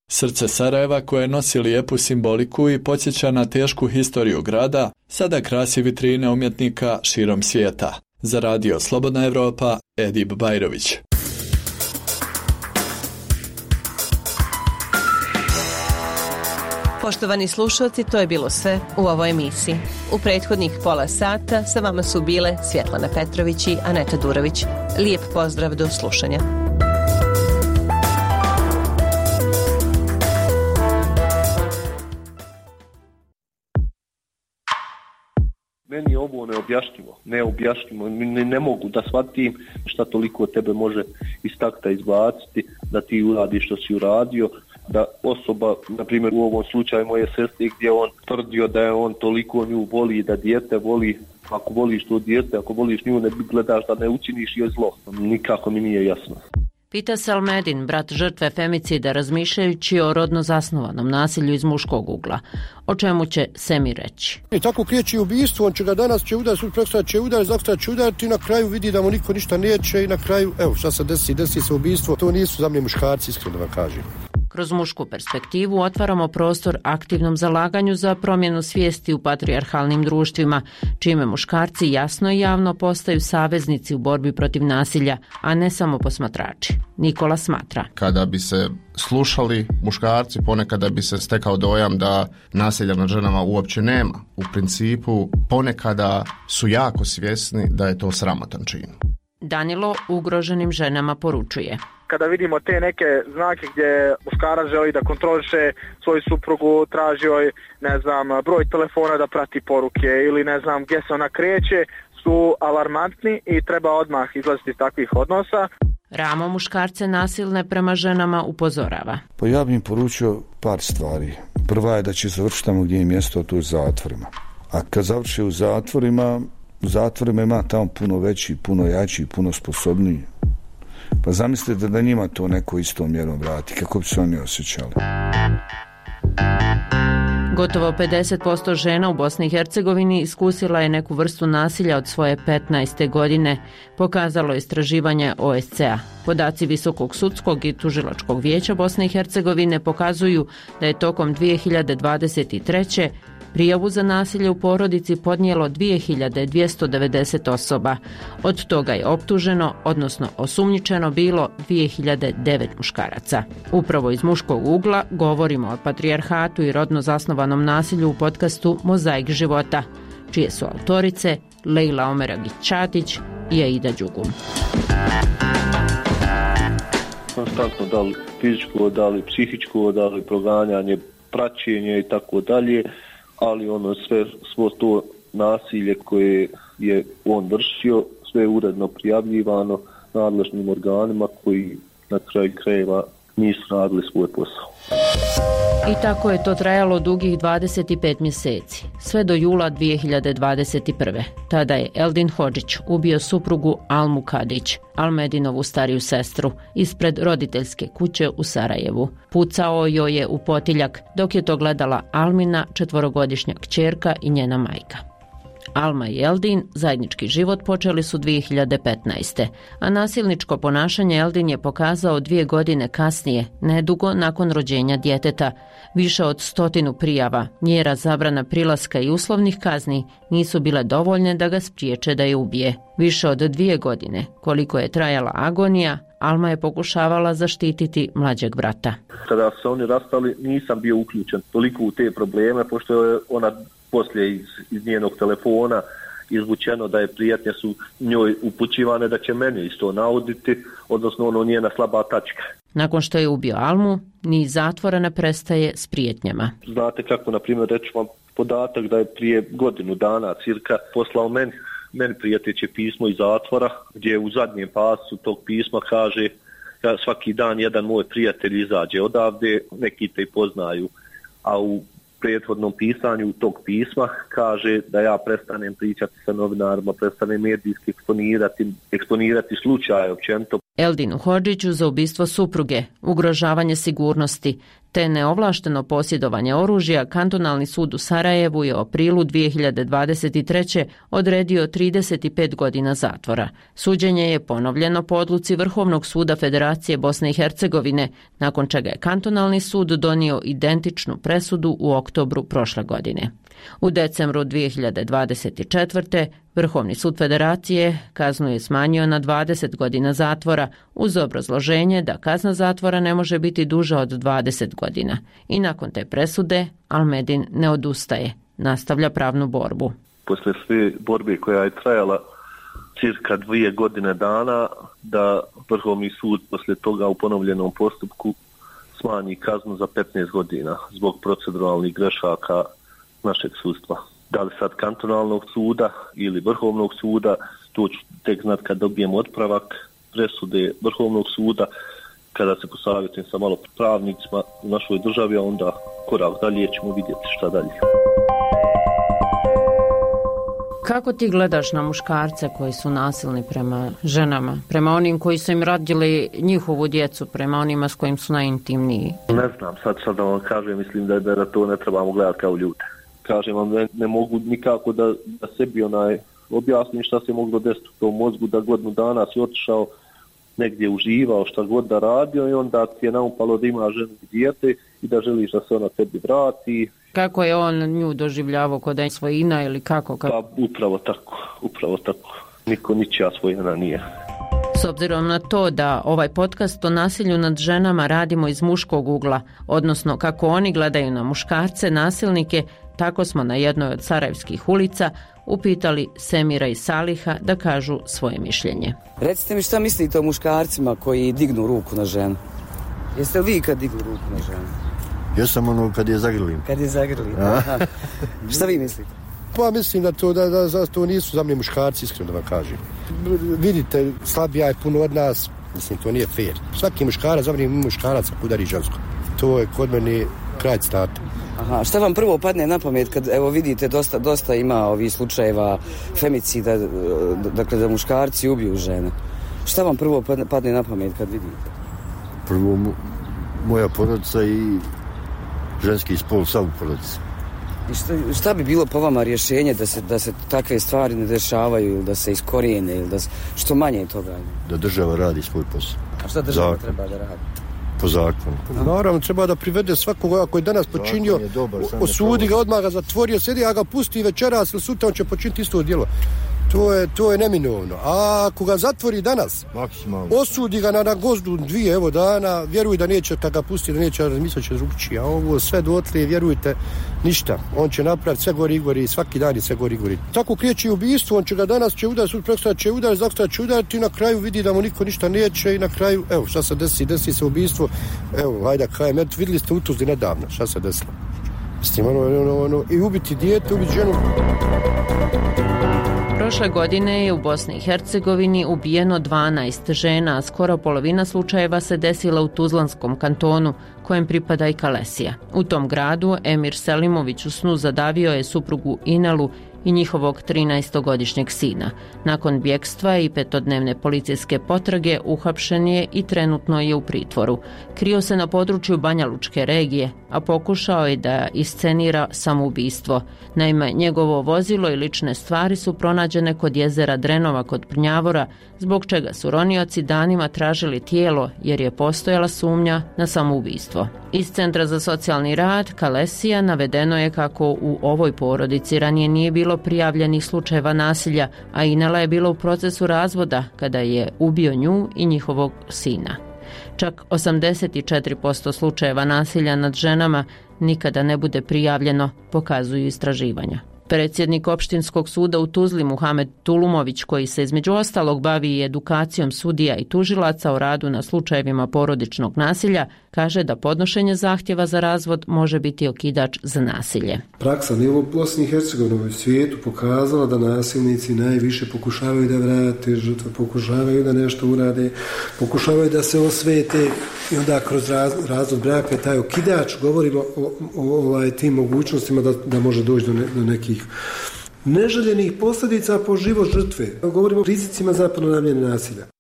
Srce Sarajeva, koje nosi lijepu simboliku i podsjeća na tešku historiju grada, sada krasi vitrine umjetnika širom svijeta. Za radio Slobodna Evropa, Edip Bajrović. Poštovani slušalci, to je bilo sve u ovoj emisiji. U prethodnih pola sata sa vama su bile Svjetlana Petrović i Aneta Durović. Lijep pozdrav, do slušanja. Meni je ovo neobjašnjivo, neobjašnjivo, ne, ne mogu da shvatim šta toliko tebe može iz takta izbaciti, da ti uradiš što si uradio, da osoba, na primjer u ovom slučaju moje sestre, gdje on tvrdio da je on toliko nju voli, da dijete voli, ako voliš to dijete, ako voliš nju, ne gledaš da ne učiniš joj zlo. Nikako mi nije jasno. Pita se Almedin, brat žrtve femicida, razmišljajući o rodno zasnovanom nasilju iz muškog ugla. O čemu će Semi reći? I tako kreće ubistvo, on će ga danas će udariti, sutra prekstra će udariti, zaktra će udariti i na kraju vidi da mu niko ništa neće i na kraju, evo šta se desi, desi se ubistvo. To nisu za mene muškarci, iskreno da vam kažem. Kroz mušku perspektivu otvaramo prostor aktivnom zalaganju za promjenu svijesti u patrijarhalnim društvima, čime muškarci jasno i javno postaju saveznici u borbi protiv nasilja, a ne samo posmatrači. Nikola smatra. Kada bi se slušali muškarci, ponekada bi se stekao dojam da nasilja nad ženama uopće nema. U principu, ponekada su jako svjesni da je to sramotan čin. Danilo ugroženim ženama poručuje. Kada vidimo te neke znake gdje muškarac želi da kontroliše svoju suprugu, traži joj, ne znam, broj telefona da prati poruke ili ne znam gdje se ona kreće, su alarmantni i treba odmah izlaziti iz takvih odnosa. Ramo muškarce nasilne prema ženama upozorava. Pa ja bih im poručio par stvari. Prva je da će završiti tamo gdje je mjesto, to u zatvorima. A kad završi u zatvorima, u zatvorima ima tamo puno veći, puno jači, puno sposobniji. Pa zamislite da njima to neko istom mjerom vrati, kako bi se oni osjećali. Gotovo pedeset posto žena u Bosni i Hercegovini iskusila je neku vrstu nasilja od svoje petnaeste godine, pokazalo istraživanje O S C A. Podaci Visokog sudskog i tužilačkog vijeća Bosne i Hercegovine pokazuju da je tokom dvije hiljade dvadeset treće prijavu za nasilje u porodici podnijelo dvije hiljade dvjesto devedeset osoba. Od toga je optuženo, odnosno osumnjičeno bilo dvije hiljade devet muškaraca. Upravo iz muškog ugla govorimo o patrijarhatu i rodno zasnovanom nasilju u podcastu Mozaik života, čije su autorice Lejla Omeragić-Čatić i Aida Đugum. Konstantno da li fizičko, da li psihičko, da li proganjanje, praćenje i tako dalje, ali ono sve, svo to nasilje koje je on vršio, sve je uredno prijavljivano nadležnim organima koji na kraju krajeva nisu radili svoj posao. I tako je to trajalo dugih dvadeset pet mjeseci, sve do jula dvije hiljade dvadeset prve. Tada je Eldin Hodžić ubio suprugu Almu Kadić, Almedinovu stariju sestru, ispred roditeljske kuće u Sarajevu. Pucao joj je u potiljak, dok je to gledala Almina, četvorogodišnja kćerka i njena majka. Alma i Eldin zajednički život počeli su dvije hiljade petnaeste. a nasilničko ponašanje Eldin je pokazao dvije godine kasnije, nedugo nakon rođenja djeteta. Više od stotinu prijava, mjera zabrana prilaska i uslovnih kazni nisu bile dovoljne da ga spriječe da je ubije. Više od dvije godine, koliko je trajala agonija, Alma je pokušavala zaštititi mlađeg brata. Kada su oni rastali, nisam bio uključen toliko u te probleme, pošto je ona poslije iz, iz njenog telefona izvučeno da je prijetnje su njoj upućivane da će mene isto nauditi, odnosno ono njena slaba tačka. Nakon što je ubio Almu, ni zatvora ne prestaje s prijetnjama. Znate kako, na primjer, reći vam podatak da je prije godinu dana cirka poslao meni, meni prijeteće pismo iz zatvora, gdje u zadnjem pasu tog pisma kaže da svaki dan jedan moj prijatelj izađe odavde, neki te poznaju, a u prethodnom pisanju tog pisma kaže da ja prestanem pričati sa novinarima, prestanem medijski eksponirati, eksponirati slučaje općenito. Eldinu Hodžiću za ubistvo supruge, ugrožavanje sigurnosti te neovlašteno posjedovanje oružja, kantonalni sud u Sarajevu je u aprilu dvije hiljade dvadeset treće odredio trideset pet godina zatvora. Suđenje je ponovljeno po odluci Vrhovnog suda Federacije Bosne i Hercegovine, nakon čega je kantonalni sud donio identičnu presudu u oktobru prošle godine. U decembru dvije hiljade dvadeset četvrte. Vrhovni sud Federacije kaznu je smanjio na dvadeset godina zatvora uz obrazloženje da kazna zatvora ne može biti duža od dvadeset godina. I nakon te presude Almedin ne odustaje, nastavlja pravnu borbu. Posle sve borbe koja je trajala cirka dvije godine dana, da Vrhovni sud posle toga u ponovljenom postupku smanji kaznu za petnaest godina zbog proceduralnih grešaka našeg sudstva. Da li sad kantonalnog suda ili Vrhovnog suda, to ću tek znat kad dobijem otpravak presude Vrhovnog suda, kada se posavjetujem sa malo pravnicima u našoj državi, a onda korak dalje ćemo vidjeti šta dalje. Kako ti gledaš na muškarce koji su nasilni prema ženama, prema onim koji su im rodili njihovu djecu, prema onima s kojim su najintimniji? Ne znam, sad sad da vam kažem, mislim da, da, da to ne trebamo gledati kao ljude. Kažem vam, ne, ne mogu nikako da, da sebi onaj objasnim šta se moglo desiti u tom mozgu, da godinu dana si otišao negdje uživao, šta god da radio i onda ti je naupalo da ima ženu i dijete i da želiš da se ona tebi vrati. Kako je on nju doživljavao, kod je svojina ili kako? kako? Pa upravo tako, upravo tako. Niko ničija svojina nije. S obzirom na to da ovaj podcast o nasilju nad ženama radimo iz muškog ugla, odnosno kako oni gledaju na muškarce, nasilnike, tako smo na jednoj od sarajevskih ulica upitali Semira i Saliha da kažu svoje mišljenje. Recite mi šta mislite o muškarcima koji dignu ruku na ženu? Jeste li vi kad dignu ruku na ženu? Ja sam ono kad je zagrlim. Kad je zagrlim, aha. Šta vi mislite? Pa mislim da to, da, da, da to nisu za mene muškarci, iskreno da vam kažem. Vidite, slabija je puno od nas, mislim to nije fair. Svaki muškarac, za mene muškarac udari žensko. To je kod mene kraj citata. Aha, šta vam prvo padne na pamet kad evo vidite dosta, dosta ima ovih slučajeva femicida, dakle da muškarci ubiju žene. Šta vam prvo padne na pamet kad vidite? Prvo moja porodica i ženski spol sav u porodici. I šta, šta bi bilo po vama rješenje da se, da se takve stvari ne dešavaju ili da se iskorijene ili da se, što manje toga? Da država radi svoj posao. A šta država Zakon. treba da radi? Po zakonu. Naravno, treba da privede svakoga koji je danas počinio, osudi ga, odmah ga zatvorio, sjedi, a ga pusti večeras ili sutra, on će počiniti isto djelo. To je, to je neminovno. A ako ga zatvori danas, maksimalno, osudi ga na, na gozdu dvije evo dana, vjeruj da neće, kad ga pusti, da neće razmisliti će drugčije. A ovo sve dotle, vjerujte, ništa. On će napraviti sve gori i gori, svaki dan je sve gori i gori. Tako kreće ubistvo, on će ga danas će udariti, sutra prekstra će udariti, zakstra će udariti i na kraju vidi da mu niko ništa neće i na kraju, evo, šta se desi, desi se ubistvo. Evo, hajde, kaj, med, vidjeli ste u Tuzli nedavno, šta se desilo. Mislim, ono, ono, ono, i ubiti dijete, ubiti ženu. Prošle godine je u Bosni i Hercegovini ubijeno dvanaest žena, a skoro polovina slučajeva se desila u Tuzlanskom kantonu, kojem pripada i Kalesija. U tom gradu Emir Selimović u snu zadavio je suprugu Inelu i njihovog trinaestogodišnjeg sina. Nakon bjekstva i petodnevne policijske potrage uhapšen je i trenutno je u pritvoru. Krio se na području Banja Lučke regije, a pokušao je da iscenira samoubistvo. Naime, njegovo vozilo i lične stvari su pronađene kod jezera Drenova kod Prnjavora, zbog čega su ronioci danima tražili tijelo jer je postojala sumnja na samoubistvo. Iz Centra za socijalni rad Kalesija navedeno je kako u ovoj porodici ranije nije bilo prijavljenih slučajeva nasilja, a Inela je bila u procesu razvoda kada je ubio nju i njihovog sina. Čak osamdeset četiri posto slučajeva nasilja nad ženama nikada ne bude prijavljeno, pokazuju istraživanja. Predsjednik opštinskog suda u Tuzli Muhamed Tulumović, koji se između ostalog bavi i edukacijom sudija i tužilaca o radu na slučajevima porodičnog nasilja, kaže da podnošenje zahtjeva za razvod može biti okidač za nasilje. Praksa ne u Bosni i Hercegovini u svijetu pokazala da nasilnici najviše pokušavaju da vrate žrtve, pokušavaju da nešto urade, pokušavaju da se osvete i onda kroz raz, razvod braka je taj okidač, govorimo o, o, o tim mogućnostima da, da može doći do, ne, do nekih neželjenih posljedica po život žrtve. Govorimo o rizicima zapadno namjene nasilja.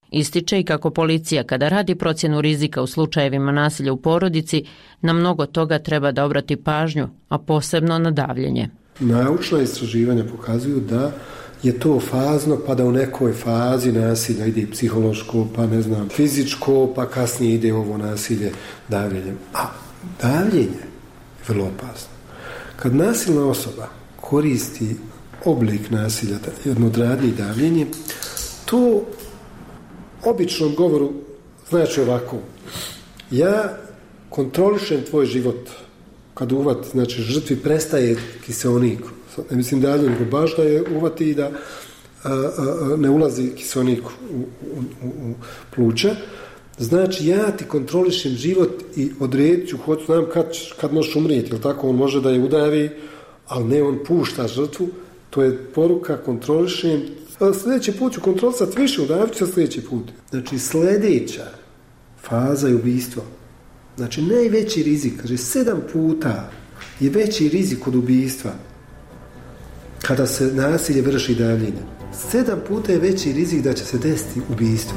Ističe i kako policija kada radi procjenu rizika u slučajevima nasilja u porodici, na mnogo toga treba da obrati pažnju, a posebno na davljenje. Naučna istraživanja pokazuju da je to fazno, pa da u nekoj fazi nasilja ide psihološko, pa ne znam, fizičko, pa kasnije ide ovo nasilje davljenjem. A davljenje je vrlo opasno. Kad nasilna osoba koristi oblik nasilja, jedno od radnji davljenje, to običnom govoru znači ovako: ja kontrolišem tvoj život. Kad uvati, znači žrtvi prestaje kiseonik. Ne mislim dalje, nego baš da je uvati i da a, a, ne ulazi kiseonik u, u, u pluća. Znači ja ti kontrolišem život i odredit ću, hoću znam kad, kad možeš umrijeti, jel tako? On može da je udavi, ali ne, on pušta žrtvu. To je poruka, kontrolišem. Sljedeći put ću kontrolisati više, udavit ću sljedeći put. Znači sljedeća faza je ubistvo. Znači najveći rizik, kaže sedam puta je veći rizik od ubistva kada se nasilje vrši davljenjem. Sedam puta je veći rizik da će se desiti ubistvo.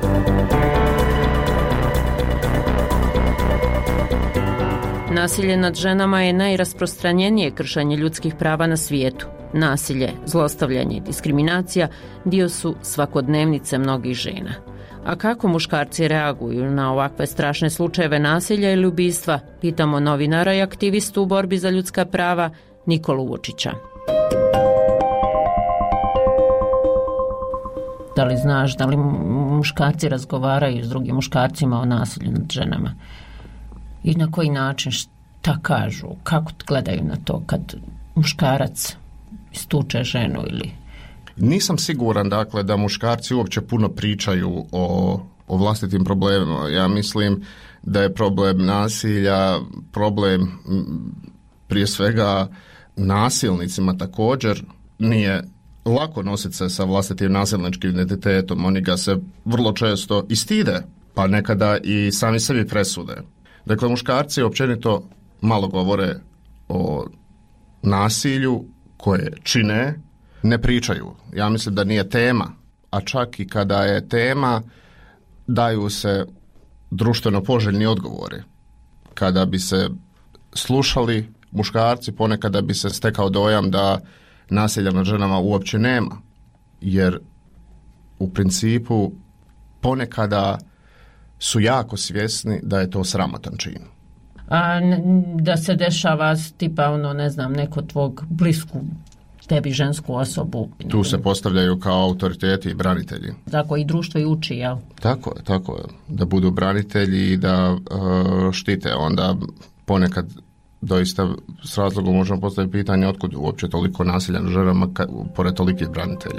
Nasilje nad ženama je najrasprostranjenije kršenje ljudskih prava na svijetu. Nasilje, zlostavljanje i diskriminacija dio su svakodnevnice mnogih žena. A kako muškarci reaguju na ovakve strašne slučajeve nasilja ili ubistva, pitamo novinara i aktivistu u borbi za ljudska prava Nikolu Vučića. Da li znaš da li muškarci razgovaraju s drugim muškarcima o nasilju nad ženama? I na koji način, šta kažu, kako gledaju na to kad muškarac istuče ženu ili... Nisam siguran, dakle, da muškarci uopće puno pričaju o, o vlastitim problemima. Ja mislim da je problem nasilja, problem prije svega nasilnicima također. Nije lako nositi se sa vlastitim nasilničkim identitetom. Oni ga se vrlo često i stide, pa nekada i sami sebi presude. Dakle, muškarci općenito malo govore o nasilju koje čine, ne pričaju. Ja mislim da nije tema, a čak i kada je tema, daju se društveno poželjni odgovori. Kada bi se slušali muškarci, ponekada bi se stekao dojam da nasilja nad ženama uopće nema, jer u principu ponekada su jako svjesni da je to sramotan čin. A da se dešava tipa ono, ne znam, neko tvog blisku tebi žensku osobu. Tu se postavljaju kao autoriteti i branitelji. Tako i društvo i uči, jel? Tako je, tako je. Da budu branitelji i da uh, štite. Onda ponekad doista s razlogom možemo postaviti pitanje otkud uopće toliko nasilja na ženama ka, pored tolikih branitelja.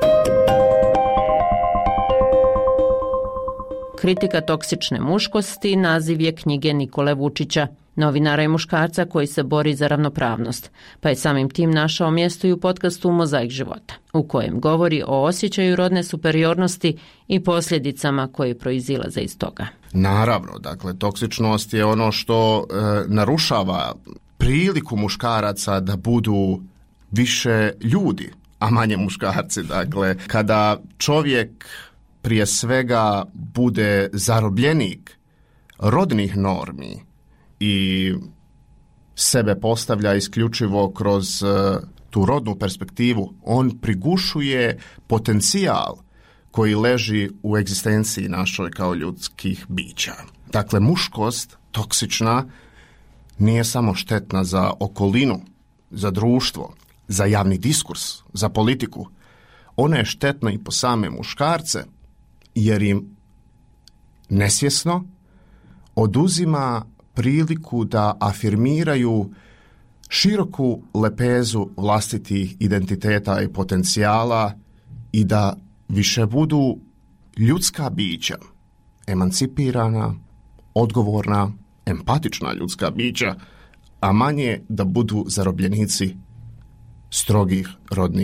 Kritika toksične muškosti naziv je knjige Nikole Vučića, novinara i muškarca koji se bori za ravnopravnost, pa je samim tim našao mjesto i u podcastu Mozaik života, u kojem govori o osjećaju rodne superiornosti i posljedicama koje proizilaze iz toga. Naravno, dakle, toksičnost je ono što e, narušava priliku muškaraca da budu više ljudi, a manje muškarci. Dakle, kada čovjek prije svega bude zarobljenik rodnih normi i sebe postavlja isključivo kroz uh, tu rodnu perspektivu, on prigušuje potencijal koji leži u egzistenciji našoj kao ljudskih bića. Dakle, muškost toksična nije samo štetna za okolinu, za društvo, za javni diskurs, za politiku. Ona je štetna i po same muškarce, jer im nesvjesno oduzima priliku da afirmiraju široku lepezu vlastitih identiteta i potencijala i da više budu ljudska bića, emancipirana, odgovorna, empatična ljudska bića, a manje da budu zarobljenici strogih rodnih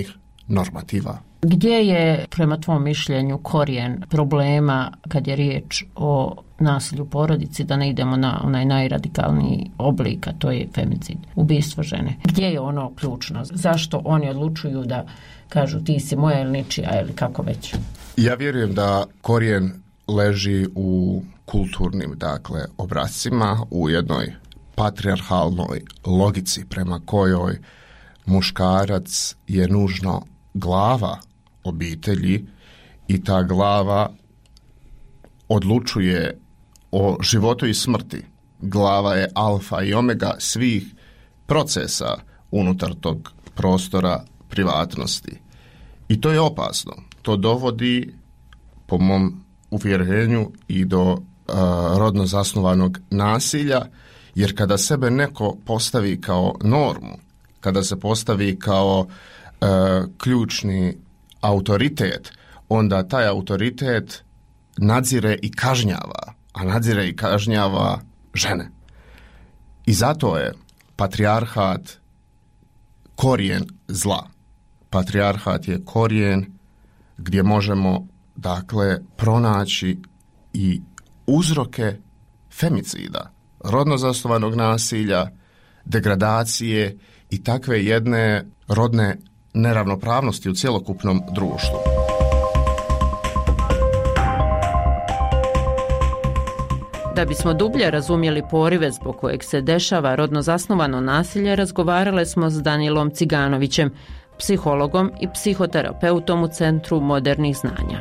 normativa. Gdje je, prema tvom mišljenju, korijen problema kad je riječ o nasilju u porodici, da ne idemo na onaj najradikalniji oblik, a to je femicid, ubistvo žene? Gdje je ono ključno? Zašto oni odlučuju da kažu ti si moja ili ničija ili kako već? Ja vjerujem da korijen leži u kulturnim, dakle, obrascima, u jednoj patrijarhalnoj logici prema kojoj muškarac je nužno glava obitelji i ta glava odlučuje o životu i smrti. Glava je alfa i omega svih procesa unutar tog prostora privatnosti. I to je opasno. To dovodi, po mom uvjerenju, i do uh, rodno zasnovanog nasilja, jer kada sebe neko postavi kao normu, kada se postavi kao uh, ključni autoritet, onda taj autoritet nadzire i kažnjava, a nadzire i kažnjava žene. I zato je patrijarhat korijen zla. Patrijarhat je korijen gdje možemo, dakle, pronaći i uzroke femicida, rodno zasnovanog nasilja, degradacije i takve jedne rodne neravnopravnosti u cjelokupnom društvu. Da bismo dublje razumjeli porive zbog kojeg se dešava rodno zasnovano nasilje, razgovarale smo s Danilom Ciganovićem, psihologom i psihoterapeutom u Centru modernih znanja.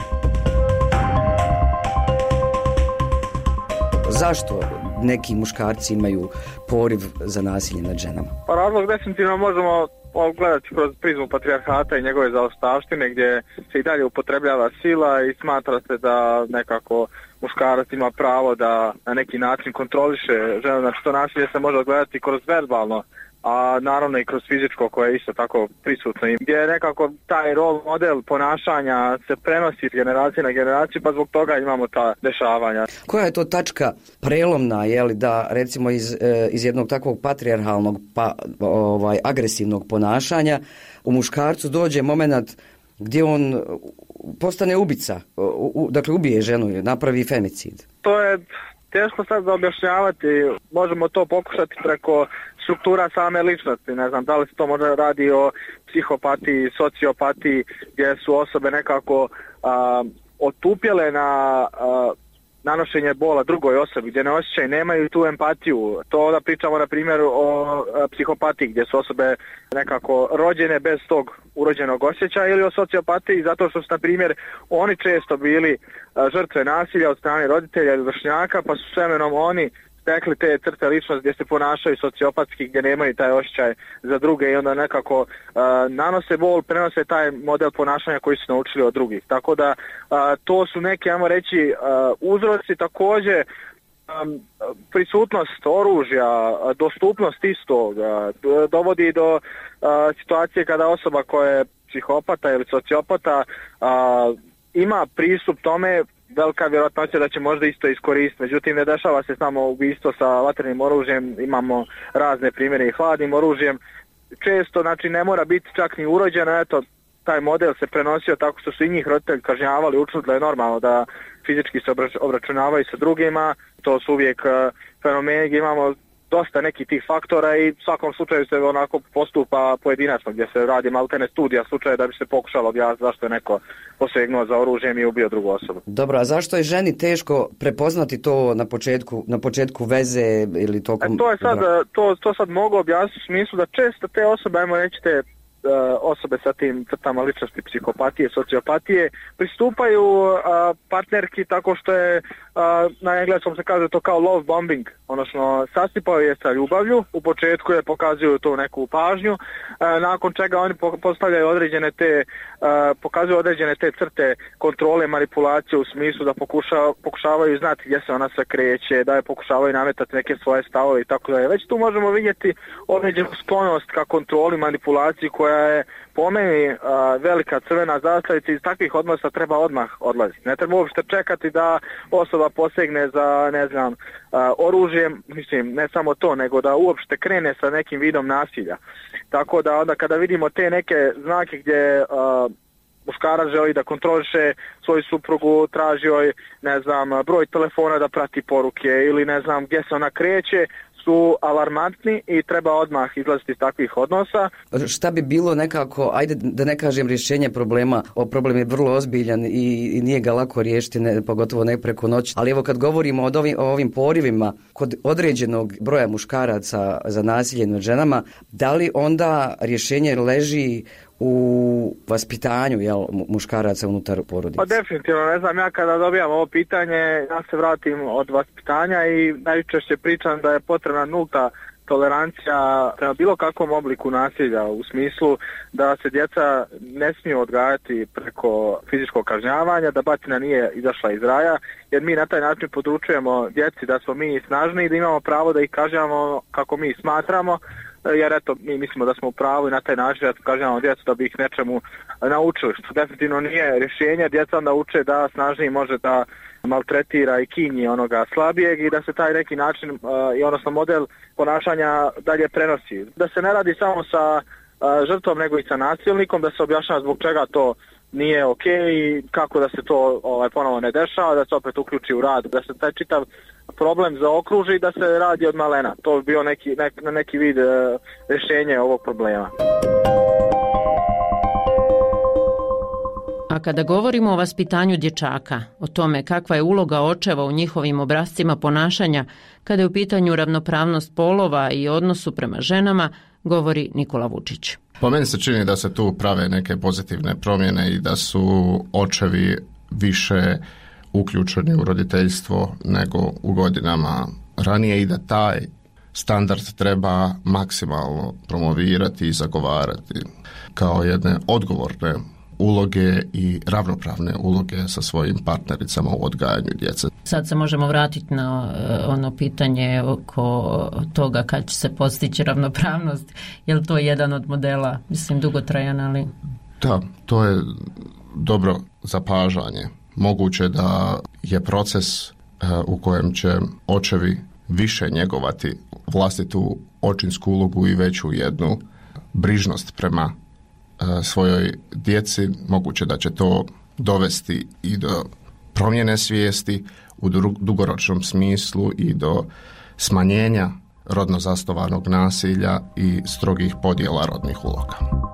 Zašto neki muškarci imaju poriv za nasilje nad ženama? Pa razlog definitivno možemo gledati kroz prizmu patrijarhata i njegove zaostavštine, gdje se i dalje upotrebljava sila i smatra se da nekako muškarac ima pravo da na neki način kontroliše ženu. Znači to nasilje se može gledati kroz verbalno, a naravno i kroz fizičko, koje je isto tako prisutno, gdje je nekako taj rol model ponašanja se prenosi iz generacije na generaciju, pa zbog toga imamo ta dešavanja. Koja je to tačka prelomna, je li, da recimo iz, iz jednog takvog patrijarhalnog pa ovaj agresivnog ponašanja u muškarcu dođe moment gdje on postane ubica, u, dakle ubije ženu, napravi femicid? To je teško sad da objašnjavati, možemo to pokušati preko struktura same ličnosti, ne znam, da li se to možda radi o psihopatiji, sociopatiji, gdje su osobe nekako a, otupjele na a, nanošenje bola drugoj osobi, gdje ne osjećaju, nemaju tu empatiju. To da pričamo na primjer o a, psihopatiji, gdje su osobe nekako rođene bez tog urođenog osjećaja, ili o sociopatiji zato što su, na primjer, oni često bili a, žrtve nasilja od strane roditelja ili vršnjaka, pa su s vremenom oni stekli te crte ličnosti gdje se ponašaju sociopatski, gdje nemaju taj osjećaj za druge i onda nekako uh, nanose bol, prenose taj model ponašanja koji su naučili od drugih. Tako da uh, to su neke, ajmo reći, uh, uzroci. Također um, prisutnost oružja, dostupnost istog uh, dovodi do uh, situacije kada osoba koja je psihopata ili sociopata uh, ima pristup tome, velika vjerojatnoća da će možda isto iskoristiti. Međutim, ne dešava se samo ubistvo sa vatrenim oružjem, imamo razne primjere i hladnim oružjem. Često, znači, ne mora biti čak ni urođeno, eto, taj model se prenosio tako što su i njih roditelji kažnjavali, učili da je normalno da fizički se obračunavaju sa drugima. To su uvijek uh, fenomeni gdje imamo dosta nekih tih faktora i u svakom slučaju se onako postupa pojedinačno, gdje se radi maltene studija slučaja da bi se pokušalo objasniti zašto je neko posegnuo za oružjem i ubio drugu osobu. Dobro, a zašto je ženi teško prepoznati to na početku, na početku veze ili tokom... E, to je sad, to, to sad mogu objasniti u smislu da često te osobe, ajmo reći te osobe sa tim crtama ličnosti psihopatije, sociopatije, pristupaju a, partnerki tako što je, a, na engleskom se kaže to kao love bombing, odnosno sasipaju je sa ljubavlju, u početku je pokazuju tu neku pažnju, a, nakon čega oni postavljaju određene te, a, pokazuju određene te crte kontrole, manipulacije u smislu da pokuša, pokušavaju znati gdje se ona sve kreće, da je pokušavaju nametati neke svoje stavove i tako da je. Već tu možemo vidjeti određenu sklonost ka kontroli, manipulaciji koja je po meni uh, velika crvena zastavica, iz takvih odnosa treba odmah odlaziti. Ne treba uopšte čekati da osoba posegne za, ne znam, uh, oružjem, mislim, ne samo to, nego da uopšte krene sa nekim vidom nasilja. Tako da onda kada vidimo te neke znake gdje uh, muškarac želi da kontroliše svoju suprugu, traži joj, ne znam, broj telefona da prati poruke ili ne znam gdje se ona kreće, su alarmantni i treba odmah izlaziti iz takvih odnosa. Šta bi bilo nekako, ajde da ne kažem rješenje problema, o problem je vrlo ozbiljan i, i nije ga lako riješiti, ne, pogotovo ne preko noći, ali evo kad govorimo o ovim, o ovim porivima kod određenog broja muškaraca za nasilje nad ženama, da li onda rješenje leži u vaspitanju, jel, muškaraca unutar porodice? Pa definitivno, ne znam, ja kada dobijam ovo pitanje, ja se vratim od vaspitanja i najčešće pričam da je potrebna nulta tolerancija prema bilo kakvom obliku nasilja, u smislu da se djeca ne smiju odgajati preko fizičkog kažnjavanja, da batina nije izašla iz raja, jer mi na taj način područujemo djeci da smo mi snažni i da imamo pravo da ih kažnjavamo kako mi smatramo, jer eto, mi mislimo da smo u pravu i na taj način da kažnjavamo djecu da bi ih nečemu naučili, što definitivno nije rješenje. Djeca onda uče da snažniji može da maltretira i kinji onoga slabijeg i da se taj neki način uh, i odnosno model ponašanja dalje prenosi. Da se ne radi samo sa uh, žrtvom nego i sa nasilnikom, da se objašnjava zbog čega to nije ok i kako da se to ovaj, ponovo ne dešava, da se opet uključi u rad, da se taj čitav problem zaokruži i da se radi od malena. To bi bio neki, nek, neki vid uh, rješenja ovog problema. A kada govorimo o vaspitanju dječaka, o tome kakva je uloga očeva u njihovim obrascima ponašanja, kada je u pitanju ravnopravnost polova i odnosu prema ženama, govori Nikola Vučić. Po meni se čini da se tu prave neke pozitivne promjene i da su očevi više uključeni u roditeljstvo nego u godinama ranije i da taj standard treba maksimalno promovirati i zagovarati kao jedne odgovorne uloge i ravnopravne uloge sa svojim partnericama u odgajanju djece. Sad se možemo vratiti na ono pitanje oko toga kad će se postići ravnopravnost. Je li to jedan od modela, mislim, dugotrajan, ali... Da, to je dobro zapažanje. Moguće da je proces u kojem će očevi više njegovati vlastitu očinsku ulogu i veću jednu brižnost prema svojoj djeci, moguće da će to dovesti i do promjene svijesti u dugoročnom smislu i do smanjenja rodno zasnovanog nasilja i strogih podjela rodnih uloga.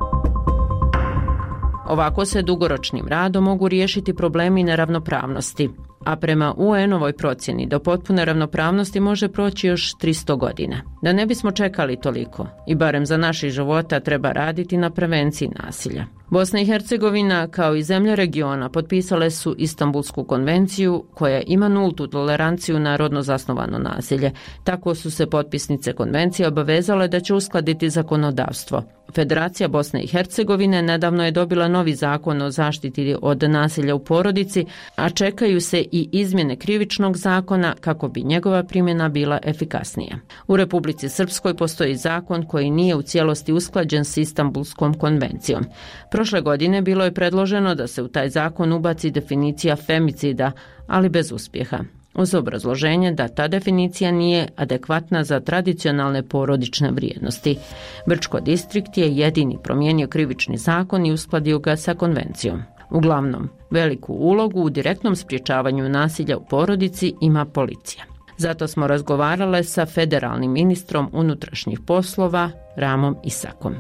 Ovako se dugoročnim radom mogu riješiti problemi neravnopravnosti, a prema U N-ovoj procjeni do potpune ravnopravnosti može proći još tristo godina. Da ne bismo čekali toliko i barem za naših života treba raditi na prevenciji nasilja. Bosna i Hercegovina kao i zemlje regiona potpisale su Istanbulsku konvenciju koja ima nultu toleranciju na rodno zasnovano nasilje. Tako su se potpisnice konvencije obavezale da će uskladiti zakonodavstvo. Federacija Bosne i Hercegovine nedavno je dobila novi zakon o zaštiti od nasilja u porodici, a čekaju se i izmjene krivičnog zakona kako bi njegova primjena bila efikasnija. U Republici Srpskoj postoji zakon koji nije u cijelosti usklađen s Istanbulskom konvencijom. Prošle godine bilo je predloženo da se u taj zakon ubaci definicija femicida, ali bez uspjeha, uz obrazloženje da ta definicija nije adekvatna za tradicionalne porodične vrijednosti. Brčko distrikt je jedini promijenio krivični zakon i uskladio ga sa konvencijom. Uglavnom, veliku ulogu u direktnom sprječavanju nasilja u porodici ima policija. Zato smo razgovarale sa federalnim ministrom unutrašnjih poslova Ramom Isakom.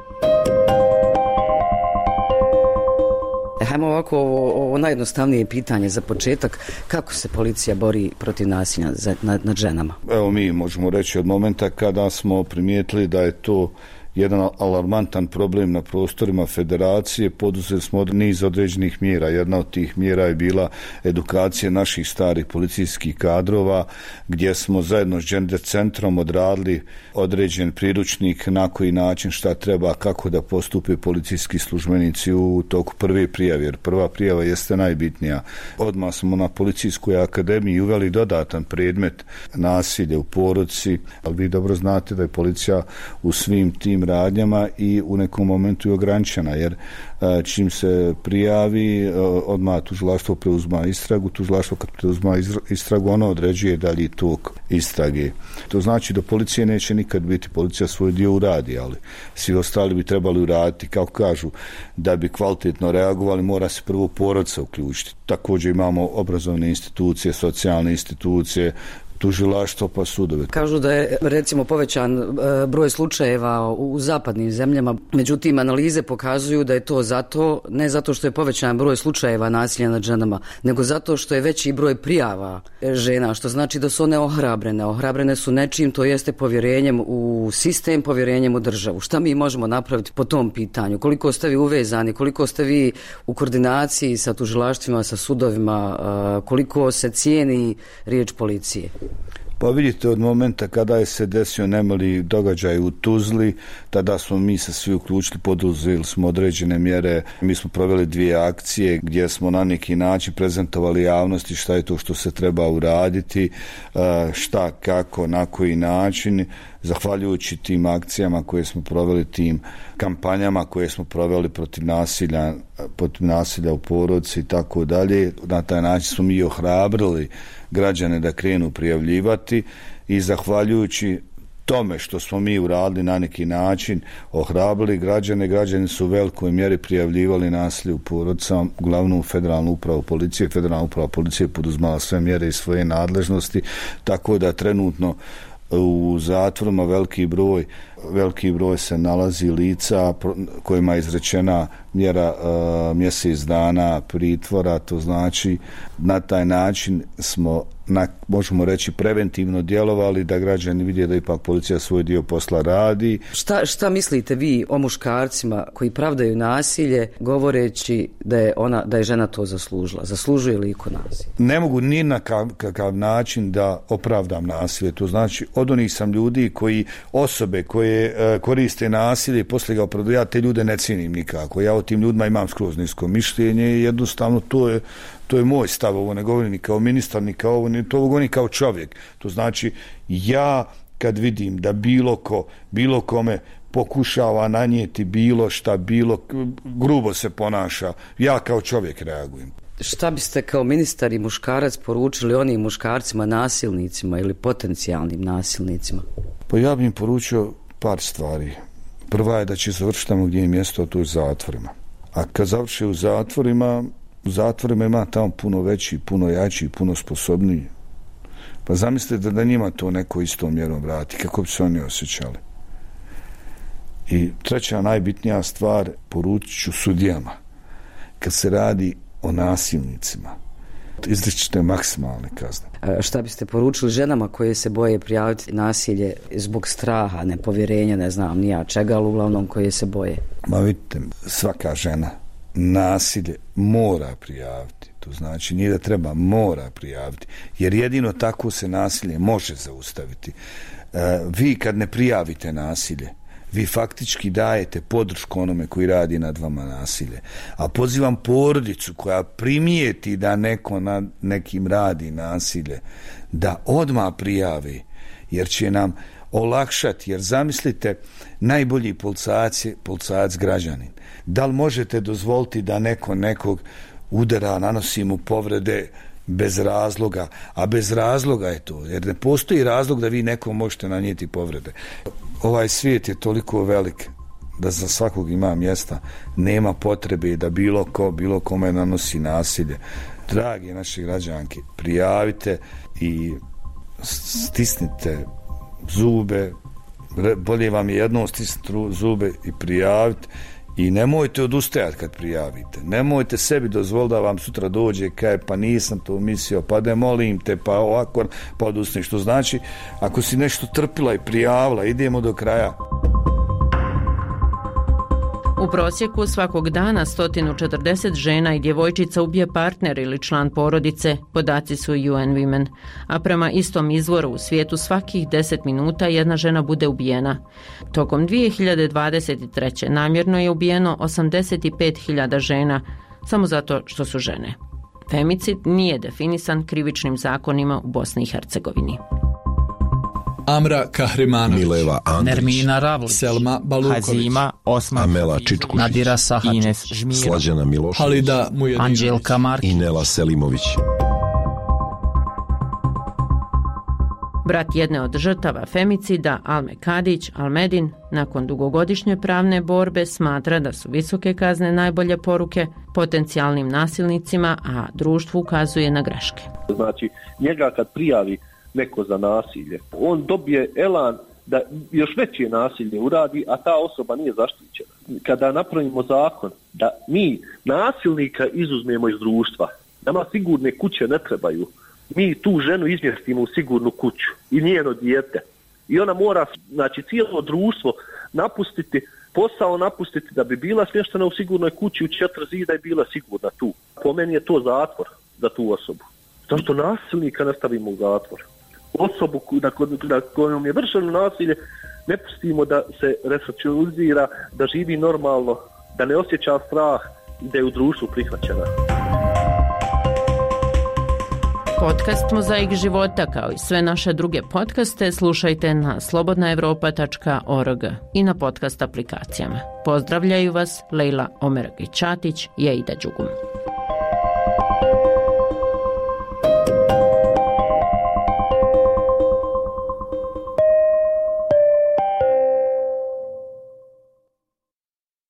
Hajmo ovako, ovo, ovo najjednostavnije pitanje za početak. Kako se policija bori protiv nasilja nad, nad ženama? Evo, mi možemo reći od momenta kada smo primijetili da je to jedan alarmantan problem na prostorima federacije, poduzeli smo niz određenih mjera. Jedna od tih mjera je bila edukacija naših starih policijskih kadrova, gdje smo zajedno s Gender centrom odradili određen priručnik na koji način šta treba, kako da postupe policijski službenici u toku prve prijave, jer prva prijava jeste najbitnija. Odmah smo na policijskoj akademiji uveli dodatan predmet nasilje u porodici, ali vi dobro znate da je policija u svim tim radnjama i u nekom momentu je ograničena, jer čim se prijavi, odmah tužilaštvo preuzma istragu, tužilaštvo kad preuzma istragu, ono određuje dalji tok istrage. To znači da policija neće nikad biti, policija svoj dio uradi, ali svi ostali bi trebali uraditi, kako kažu, da bi kvalitetno reagovali, mora se prvo porodica uključiti. Također imamo obrazovne institucije, socijalne institucije, tužilaštvo pa sudove. Kažu da je recimo povećan broj slučajeva u zapadnim zemljama, međutim analize pokazuju da je to zato, ne zato što je povećan broj slučajeva nasilja nad ženama, nego zato što je veći broj prijava žena, što znači da su one ohrabrene. Ohrabrene su nečim, to jeste povjerenjem u sistem, povjerenjem u državu. Šta mi možemo napraviti po tom pitanju? Koliko ste vi uvezani, koliko ste vi u koordinaciji sa tužilaštvima, sa sudovima, koliko se cijeni riječ policije? Pa vidite, od momenta kada je se desio nemali događaj u Tuzli, tada smo mi se svi uključili, poduzeli smo određene mjere. Mi smo proveli dvije akcije gdje smo na neki način prezentovali javnosti šta je to što se treba uraditi, šta, kako, na koji način. Zahvaljujući tim akcijama koje smo proveli, tim kampanjama koje smo proveli protiv nasilja, protiv nasilja u porodici i tako dalje, na taj način smo mi ohrabrili građane da krenu prijavljivati i zahvaljujući tome što smo mi uradili na neki način, ohrabrili građane, građani su u velikoj mjeri prijavljivali nasilje u porodicama, uglavnom federalnu upravu policije. Federalna uprava policije poduzmala sve mjere iz svoje nadležnosti, tako da trenutno u zatvorima veliki broj veliki broj se nalazi lica kojima je izrečena mjera uh, mjesec dana pritvora. To znači na taj način smo, na, možemo reći, preventivno djelovali da građani vidje da ipak policija svoj dio posla radi. Šta, šta mislite vi o muškarcima koji pravdaju nasilje govoreći da je ona, da je žena to zaslužila? Zaslužuje li iko nasilje? Ne mogu ni na kakav način da opravdam nasilje. To znači od onih sam ljudi koji, osobe koje koriste nasilje i poslije ga opravdaju, ja te ljude ne cijenim nikako. Ja o tim ljudima imam skroz nisko mišljenje i jednostavno to je To je moj stav, ovo ne govorim ni kao ministar, ni kao ovo, ni to govorim kao čovjek. To znači, ja kad vidim da bilo ko, bilo kome pokušava nanijeti bilo šta, bilo grubo se ponaša, ja kao čovjek reagujem. Šta biste kao ministar i muškarac poručili onim muškarcima, nasilnicima ili potencijalnim nasilnicima? Pa ja bih im poručio par stvari. Prva je da će završiti tamo gdje je mjesto, a to je zatvorima. A kad završi u zatvorima, u zatvorima ima tamo puno veći, puno jači, puno sposobniji. Pa zamislite da njima to neko istom mjerom vrati, kako bi se oni osjećali. I treća najbitnija stvar, poručit ću sudijama. Kad se radi o nasilnicima, izričite maksimalne kazne. A šta biste poručili ženama koje se boje prijaviti nasilje zbog straha, nepovjerenja, ne znam nija čega, ali uglavnom koje se boje? Ma vidite, svaka žena nasilje mora prijaviti. To znači nije da treba, mora prijaviti. Jer jedino tako se nasilje može zaustaviti. E, vi kad ne prijavite nasilje, vi faktički dajete podršku onome koji radi nad vama nasilje. A pozivam porodicu koja primijeti da neko nad nekim radi nasilje, da odmah prijavi, jer će nam olakšati. Jer zamislite, najbolji policajac je policajac građanin. Da li možete dozvoliti da neko nekog udara, nanosi mu povrede bez razloga, a bez razloga je to, jer ne postoji razlog da vi nekom možete nanijeti povrede. Ovaj svijet je toliko velik da za svakog ima mjesta, nema potrebe da bilo ko, bilo kome nanosi nasilje. Dragi naši građanki, prijavite i stisnite zube, bolje vam je jednom stisniti zube i prijaviti. I nemojte odustajati kad prijavite. Nemojte sebi dozvoliti da vam sutra dođe kaj pa nisam to mislio, pa da molim te, pa ovako, pa odustane. Što znači, ako si nešto trpila i prijavila, idemo do kraja. U prosjeku svakog dana sto četrdeset žena i djevojčica ubije partner ili član porodice, podaci su U N Women. A prema istom izvoru u svijetu svakih deset minuta jedna žena bude ubijena. Tokom dvije hiljade dvadeset treće namjerno je ubijeno osamdeset pet hiljada žena, samo zato što su žene. Femicid nije definisan krivičnim zakonima u Bosni i Hercegovini. Amra Kahrimanović, Mileva Andrić, Nermina Ravlić, Selma Baluković, Hazima Osman, Amela Čičkušić, Nadira Sahačić, Ines Žmira, Slađana Milošević, Halida Mujedinović, Anđelka Markić i Nela Selimović. Brat jedne od žrtava femicida, Alme Kadić, Almedin, nakon dugogodišnje pravne borbe smatra da su visoke kazne najbolje poruke potencijalnim nasilnicima, a društvu ukazuje na greške. Znači, njega kad prijavi neko za nasilje, on dobije elan da još veće nasilje uradi, a ta osoba nije zaštićena. Kada napravimo zakon da mi nasilnika izuzmemo iz društva, nama sigurne kuće ne trebaju, mi tu ženu izmjestimo u sigurnu kuću i njeno dijete. I ona mora, znači, cijelo društvo napustiti, posao napustiti da bi bila smještena u sigurnoj kući u četiri zida i bila sigurna tu. Po meni je to zatvor za tu osobu. Zašto nasilnika ne stavimo u zatvor? Osobu na, na kojom je vršeno nasilje ne pustimo da se resocijalizira, da živi normalno, da ne osjeća strah i da je u društvu prihvaćena. Podcast Mozaik života kao i sve naše druge podcaste slušajte na slobodna evropa tačka org i na podcast aplikacijama. Pozdravljaju vas Lejla Omeragić-Ćatić i Eida Đugum.